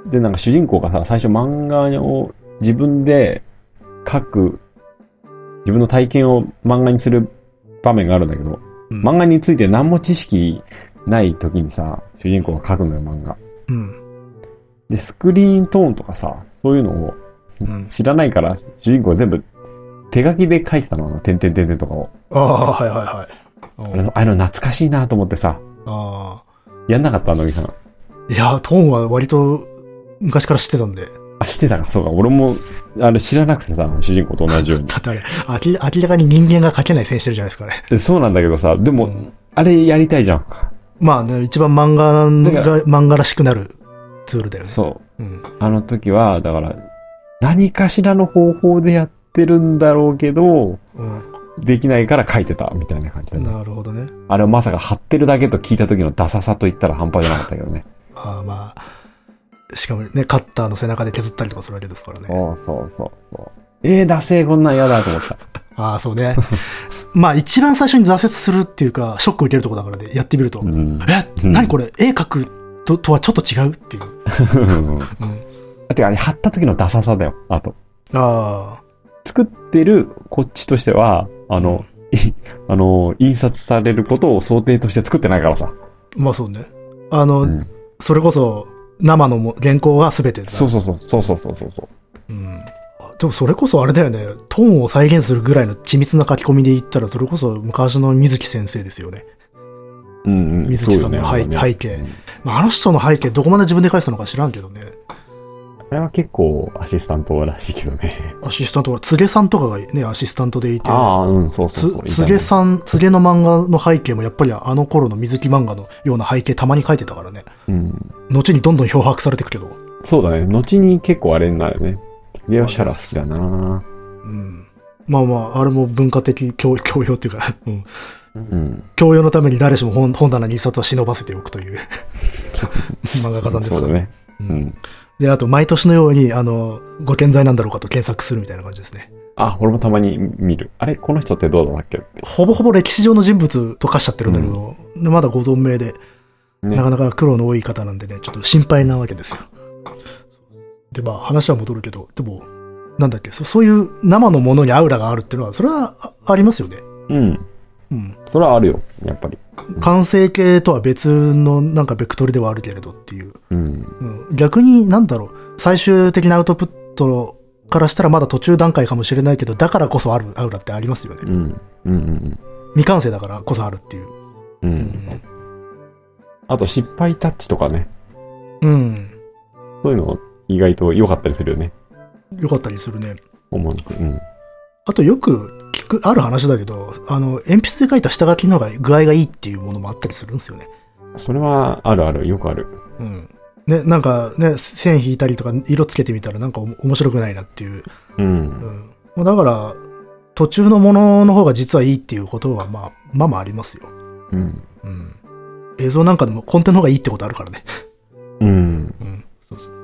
で、なんか主人公がさ、最初漫画を自分で書く、自分の体験を漫画にする場面があるんだけど、うん、漫画について何も知識ない時にさ、主人公が書くのよ、漫画。うん。で、スクリーントーンとかさ、そういうのを知らないから、主人公全部手書きで書いてたの、点々点々とかを。 ああ、はいはいはい。 ああいうの懐かしいなと思ってさ。ああ。やんなかったのみさん。 いや、トーンは割と昔から知ってたんで。 あ、知ってたか、そうか。俺も、あれ知らなくてさ、主人公と同じように。 だってあれ、明らかに人間が書けない線してるじゃないですかね。 そうなんだけどさ、でも、うん、あれやりたいじゃん。 まあね、一番漫画が、漫画らしくなるツールだよね。 そう。うん、あの時は、だから、何かしらの方法でやってるんだろうけど、うん、できないから書いてた、みたいな感じだね。 なるほどね。 あれをまさか貼ってるだけと聞いた時のダサさと言ったら半端じゃなかったけどね。 ああ、まあ。しかもね、カッターの背中で削ったりとかするわけですからね。 そうそうそうそう。えー、ダセー、こんなん嫌だと思った。 ああ、そうね。まあ、一番最初に挫折するっていうか、ショックを受けるところだからね、やってみると。うん、え、うん、何これ絵描くととはちょっと違うっていう。うん、だってあれ貼った時のダサさだよ、あと。ああ。作ってるこっちとしては、あの、うん、あの、印刷されることを想定として作ってないからさ。 まあそうね。あの、うん、それこそ、生のも原稿は全てだ。 そうそうそう、そうそうそうそう。うん。 でもそれこそあれだよね。トーンを再現するぐらいの緻密な書き込みで言ったら、それこそ昔の水木先生ですよね。うんうん。水木さんの背,、ね、背景、うんまあ。あの人の背景どこまで自分で書いてたのか知らんけどね。 あれは結構アシスタントらしいけどね。 アシスタントは、つげさんとかがね、アシスタントでいて。 ああ、うん、そうそうそう。 つげさん、つげの漫画の背景もやっぱりあの頃の水木漫画のような背景たまに書いてたからね。うん。後にどんどん漂白されていくけど。 そうだね。後に結構あれになるね。つげはシャラ好きだな。 うん。まあまあ、あれも文化的教教養っていうか、うん。うん、教養のために誰しも 本, 本棚に一冊は忍ばせておくという漫画家さんですからね。そうだね。うん。うんで、あと、毎年のように、あの、ご健在なんだろうかと検索するみたいな感じですね。 あ、俺もたまに見る。あれこの人ってどうだっけって。 ほぼほぼ歴史上の人物と化しちゃってるんだけど、うん、まだご存命で、ね、なかなか苦労の多い方なんでね、ちょっと心配なわけですよ。で、まあ、話は戻るけど、でも、なんだっけ、そ、そういう生のものにアウラがあるっていうのは、それは あ, ありますよね。うん。うん。 それはあるよ、やっぱり。 完成形とは別のなんかベクトルではあるけれどっていう。うん。うん、逆になんだろう、最終的なアウトプットからしたらまだ途中段階かもしれないけど、だからこそあるアウラってありますよね。うん。うんうんうん。未完成だからこそあるっていう。うん。うん、 あと失敗タッチとかね。 うん。 そういうの意外と良かったりするよね。 良かったりするね。 思う。うん。あとよく、ある話だけど、あの、鉛筆で書いた下書きの方が具合がいいっていうものもあったりするんですよね。 それは、あるある、よくある。 うん。ね、なんかね、線引いたりとか色つけてみたらなんか面白くないなっていう。うん。うん、だから、途中のものの方が実はいいっていうことは、まあ、まあまあありますよ。うん。うん。映像なんかでもコンテの方がいいってことあるからね。うん。うん。そうそう。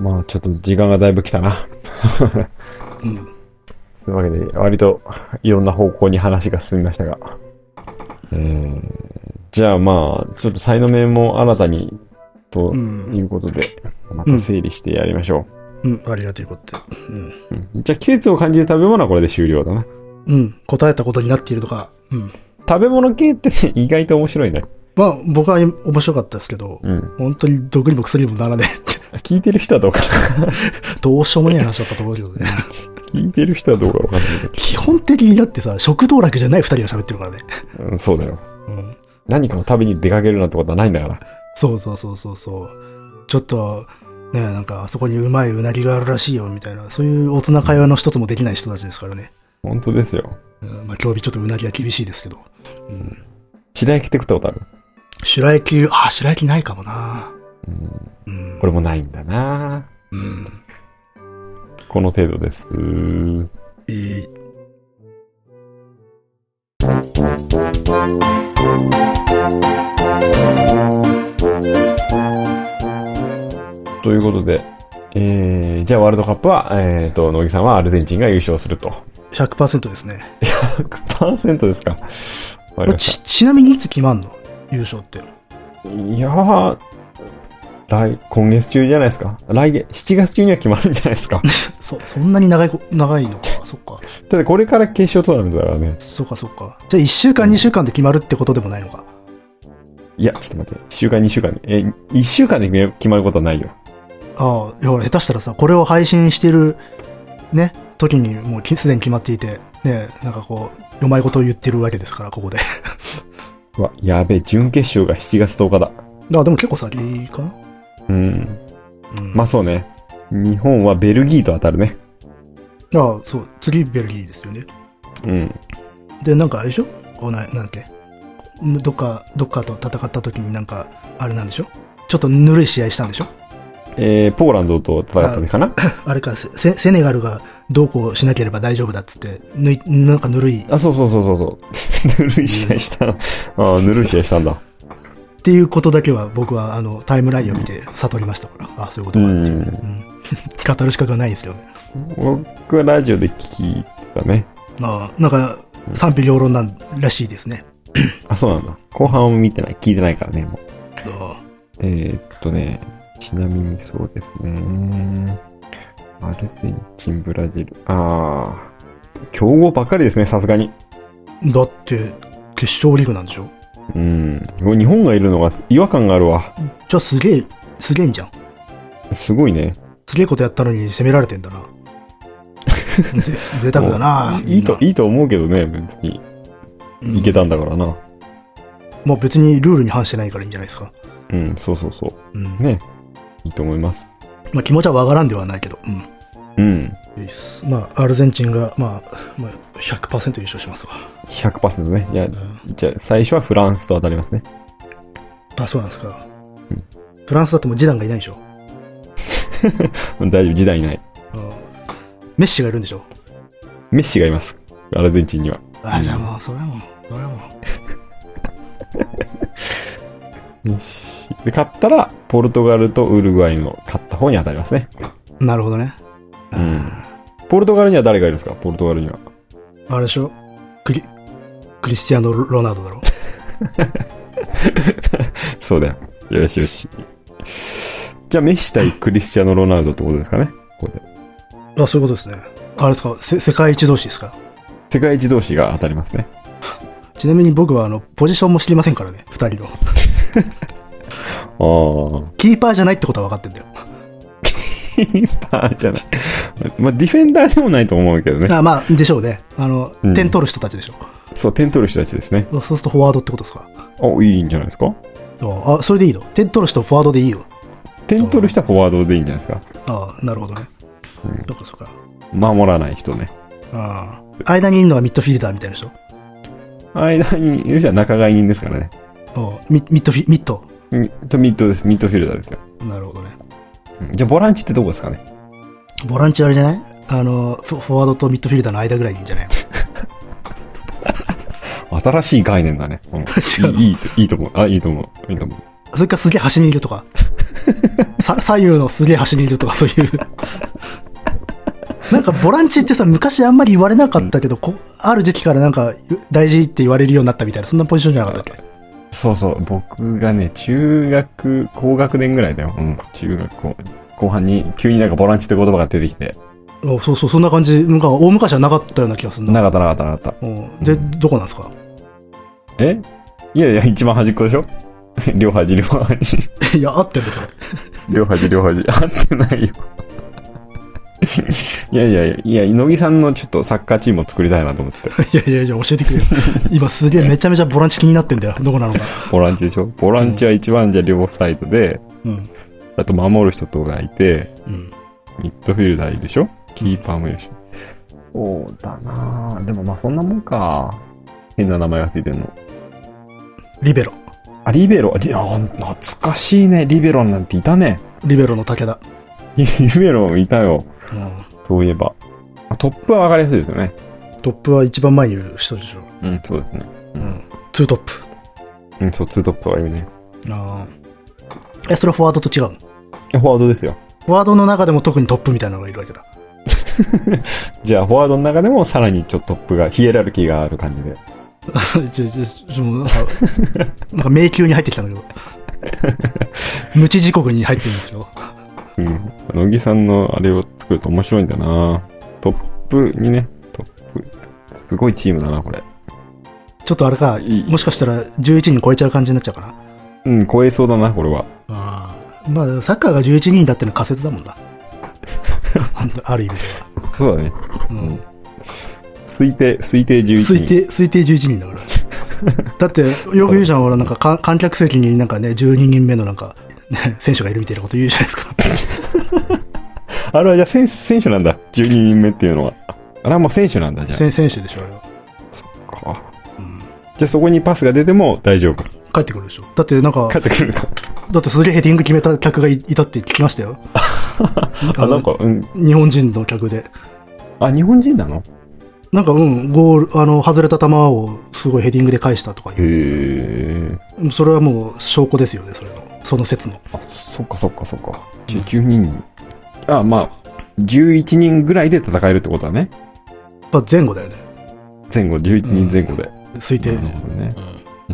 まあ、ちょっと時間がだいぶ来たな。うん。というわけで、割といろんな方向に話が進みましたが。えー、じゃあまあ、ちょっと才能面も新たに、ということで、うん、また整理してやりましょう。うん、うん、ありがとうございます。うん。 うん、じゃあ季節を感じる食べ物はこれで終了だな。 うん、答えたことになっているとか、うん。 食べ物系ってね、意外と面白いね。 まあ、僕は面白かったですけど、うん、本当に毒にも薬にもならねえ。聞いてる人はどうかな。 どうしようもない話だったと思うけどね。 聞いてる人はどうかわかんないけど。 基本的にだってさ、食道楽じゃない二人が喋ってるからね。 うん、そうだよ。うん。何かの旅に出かけるなんてことはないんだから。 そうそうそうそうそう。ちょっと、 ね、なんかあそこにうまいうなぎがあるらしいよみたいな、そういう大人会話の一つもできない人たちですからね。 本当ですよ。 うん、まあ今日ちょっとうなぎは厳しいですけど。うん。 白焼きって食ったことある？ 白焼き、あ、白焼きないかもな。 うん。うん、これもないんだな。うん。この程度です。えー、ということで、えー、じゃあワールドカップは、えっと、乃木さんはアルゼンチンが優勝すると。 ひゃくパーセント ですね。 ひゃくパーセント ですか。わかりました。 ち、ちなみにいつ決まんの？優勝って。 いやー、来、今月中じゃないですか。来月、しちがつ中には決まるんじゃないですか。 そ、そんなに長い、長いのか。そっか。 ただこれから決勝トーナメントだからね。 そっかそっか。じゃあいっしゅうかん、にしゅうかんで決まるってことでもないのか。いや、ちょっと待って。いっしゅうかん、にしゅうかんで。え、いっしゅうかんで決まることはないよ。 ああ、いや、下手したらさ、これを配信してる、ね、時にもうすでに決まっていて、ね、なんかこう、読まいことを言ってるわけですから、ここで。 うわ、やべえ、準決勝がしちがつとおかだ。 あ、でも結構先かな？ うん。うん。まあそうね。日本はベルギーと当たるね。 ああ、そう。次ベルギーですよね。うん。で、なんかあれでしょ？こうな、なんだっけ？どっか、どっかと戦った時になんか、あれなんでしょ？ちょっとぬるい試合したんでしょ？えー、ポーランドと戦ったのかな？ あ, あれか、セ、セネガルがどうこうしなければ大丈夫だっつって、ぬい、なんかぬるい。 あ、そうそうそうそうそう。ぬるい試合したの。ああ、ぬるい試合したんだ。 っていうことだけは僕はあのタイムラインを見て悟りましたから、ああ、そういうことかっていう。うんうん、語る資格がないですよね。 僕はラジオで聞いたね。 ああ、なんか賛否両論なんらしいですね。 あ、そうなんだ。後半を見てない、聞いてないからね、もう。ああえー、っとね、ちなみにそうですね。アルゼンチン、ブラジル。ああ、強豪ばっかりですね、さすがに。 だって、決勝リーグなんでしょ？ うん。日本がいるのが違和感があるわ。 じゃあすげえ、すげえんじゃん。 すごいね。 すげえことやったのに攻められてんだな。ぜ、贅沢だな。 いいと、いいと思うけどね、別に。いけたんだからな。うん、 まあ別にルールに反してないからいいんじゃないですか。 うん、そうそうそう。うん、ね。いいと思います。 まあ気持ちはわからんではないけど。うん。うん。まあ、アルゼンチンが、まあ、まあ、ひゃくパーセント 優勝しますわ。 ひゃくパーセント ね。いや、うん、じゃあ、最初はフランスと当たりますね。 あ、そうなんですか。うん、フランスだってもうジダンがいないでしょ。 大丈夫、ジダンいない。 メッシがいるんでしょ。 メッシがいます。アルゼンチンには。 あ、うん、じゃあもう、それはもう、それはもう。メッシ。で、勝ったら、ポルトガルとウルグアイの勝った方に当たりますね。 なるほどね。 うん。ポルトガルには誰がいるんですか？ポルトガルには。 あれでしょ？クリ、クリスティアーノ・ロナウドだろ。 そうだよ。よしよし。じゃあ、メッシ対クリスティアーノ・ロナウドってことですかね？ここで。 あ、そういうことですね。あれですか？せ、世界一同士ですか？ 世界一同士が当たりますね。 ちなみに僕は、あの、ポジションも知りませんからね、二人の。ああ。キーパーじゃないってことは分かってんだよ。 キーパーじゃない。まあ、ディフェンダーでもないと思うけどね。 あまあ、でしょうね。あの、うん、点取る人たちでしょ。 そう、点取る人たちですね。 そうするとフォワードってことですか？ あ、いいんじゃないですか？ あ、それでいいの？点取る人フォワードでいいよ。 点取る人はフォワードでいいんじゃないですか？ ああ、なるほどね。うん。どっかそっか。 守らない人ね。 ああ。間にいるのはミッドフィルダーみたいな人？ 間にいる人は中外人ですからね。 ミミッドフィ、ミッドミッド、ミッドです。ミッドフィルダーですよ。 なるほどね。 じゃあ、ボランチってどこですかね？ ボランチあれじゃない？あの、フォワードとミッドフィルダーの間ぐらいにいいんじゃない新しい概念だね。うん、いい、いい、いいと思う。あ、いいと思う。いいと思う。 それからすげえ端にいるとか。さ、左右のすげえ端にいるとか、そういう。なんかボランチってさ、昔あんまり言われなかったけど、うん、こある時期からなんか大事って言われるようになったみたいな、そんなポジションじゃなかったっけ？ そうそう。僕がね、中学、高学年ぐらいだよ。うん。中学校。後半に急になんかボランチって言葉が出てきて。 おそうそう、そんな感じ。なんか大昔はなかったような気がするな。 なかったなかったなかった。 で、うん、どこなんですか？ えいやいや、一番端っこでしょ？両端、両端。 いや、合ってんだ、それ。 両端、両端。合ってないよ。いやいやいや、いや、井木さんのちょっとサッカーチームを作りたいなと思って。 いやいやいや、教えてくれよ。今すげえめちゃめちゃボランチ気になってんだよ。どこなのか。 ボランチでしょ？ボランチは一番じゃ両サイドで、うん。 あと守る人とかいて、 うん。 ミッドフィルダーいるでしょ、キーパーもいるでしょ。そうだなぁ。でもまあそんなもんか。変な名前がついてんの。 リベロ。 あ、リベロ。リあ、懐かしいね。リベロなんていたね。 リベロの武田。 リベロいたよ。 うん。 そういえば。トップは分かりやすいですよね。 トップは一番前にいる人でしょ。 うん、そうですね。 うん。ツートップ。 うん、そう、ツートップはいるね。 ああ。え、それはフォワードと違うの？ フォワードですよ。 フォワードの中でも特にトップみたいなのがいるわけだ。 じゃあ、フォワードの中でもさらにちょっとトップが、ヒエラルキーがある感じで。 ちょ、ちょ、ちょ、もうなんか、なんか迷宮に入ってきたんだけど。無知時刻に入ってるんですよ。 うん。乃木さんのあれを作ると面白いんだな。トップにね、トップ。すごいチームだな、これ。 ちょっとあれか、いいもしかしたらじゅういちにん超えちゃう感じになっちゃうかな。 うん、超えそうだな、これは。 ああ。まあ、サッカーがじゅういちにんだってのは仮説だもんな。ある意味では。 そうだね。 うん。 推定、推定じゅういちにん。 推定、推定じゅういちにんだから。だって、よく言うじゃん、俺なんかか観客席になんかね、じゅうににんめのなんか、ね、選手がいるみたいなこと言うじゃないですか。 あれはじゃあ選手、選手なんだ。じゅうににんめっていうのは。あれはもう選手なんだ、じゃあ。 選手でしょ、あれは。 そっか。うん。じゃあそこにパスが出ても大丈夫。 帰ってくるでしょ。だってなんか、 帰ってくるか。 だってすげえヘディング決めた客が い, いたって聞きましたよ。 あ、なんか、うん。 日本人の客で。 あ、日本人なの？ なんか、うん、ゴール、あの、外れた球をすごいヘディングで返したとかいう。 へー。それはもう証拠ですよね、それの。その説の。 あ、そっかそっかそっか。じゅうににん。あ、まあ、じゅういちにんぐらいで戦えるってことだね。 まあ、前後だよね。 前後、じゅういちにん前後で。 うん、推定。 なるほどね。うん。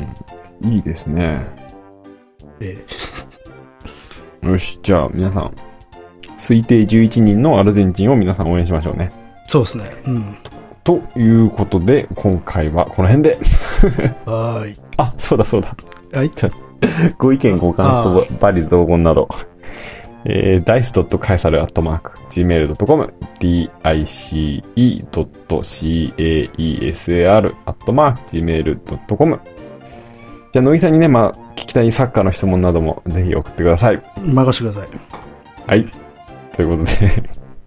うん、いいですね。 ええ。よし、じゃあ皆さん、推定じゅういちにんのアルゼンチンを皆さん応援しましょうね。 そうですね。うん。 ということで、今回はこの辺で。 はーい。 あ、そうだそうだ。 はい。 ご意見ご感想、バリ同言など、えー、ダイス カエサル アットマーク ジーメール ドット コム、ディーアイシーイー ドット シーエーイーエスエーアール アットマーク ジーメール ドット コム。じゃあ、乃木さんにね、まあ、聞きたいサッカーの質問などもぜひ送ってください。 任せてください。 はい。ということで。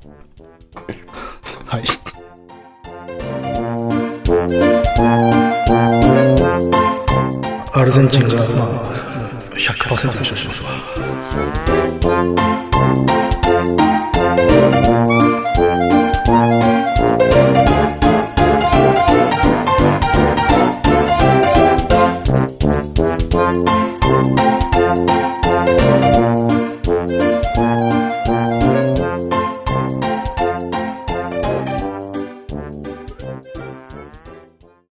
はい。アルゼンチンが、まあ、ひゃくパーセント 優勝しますわ。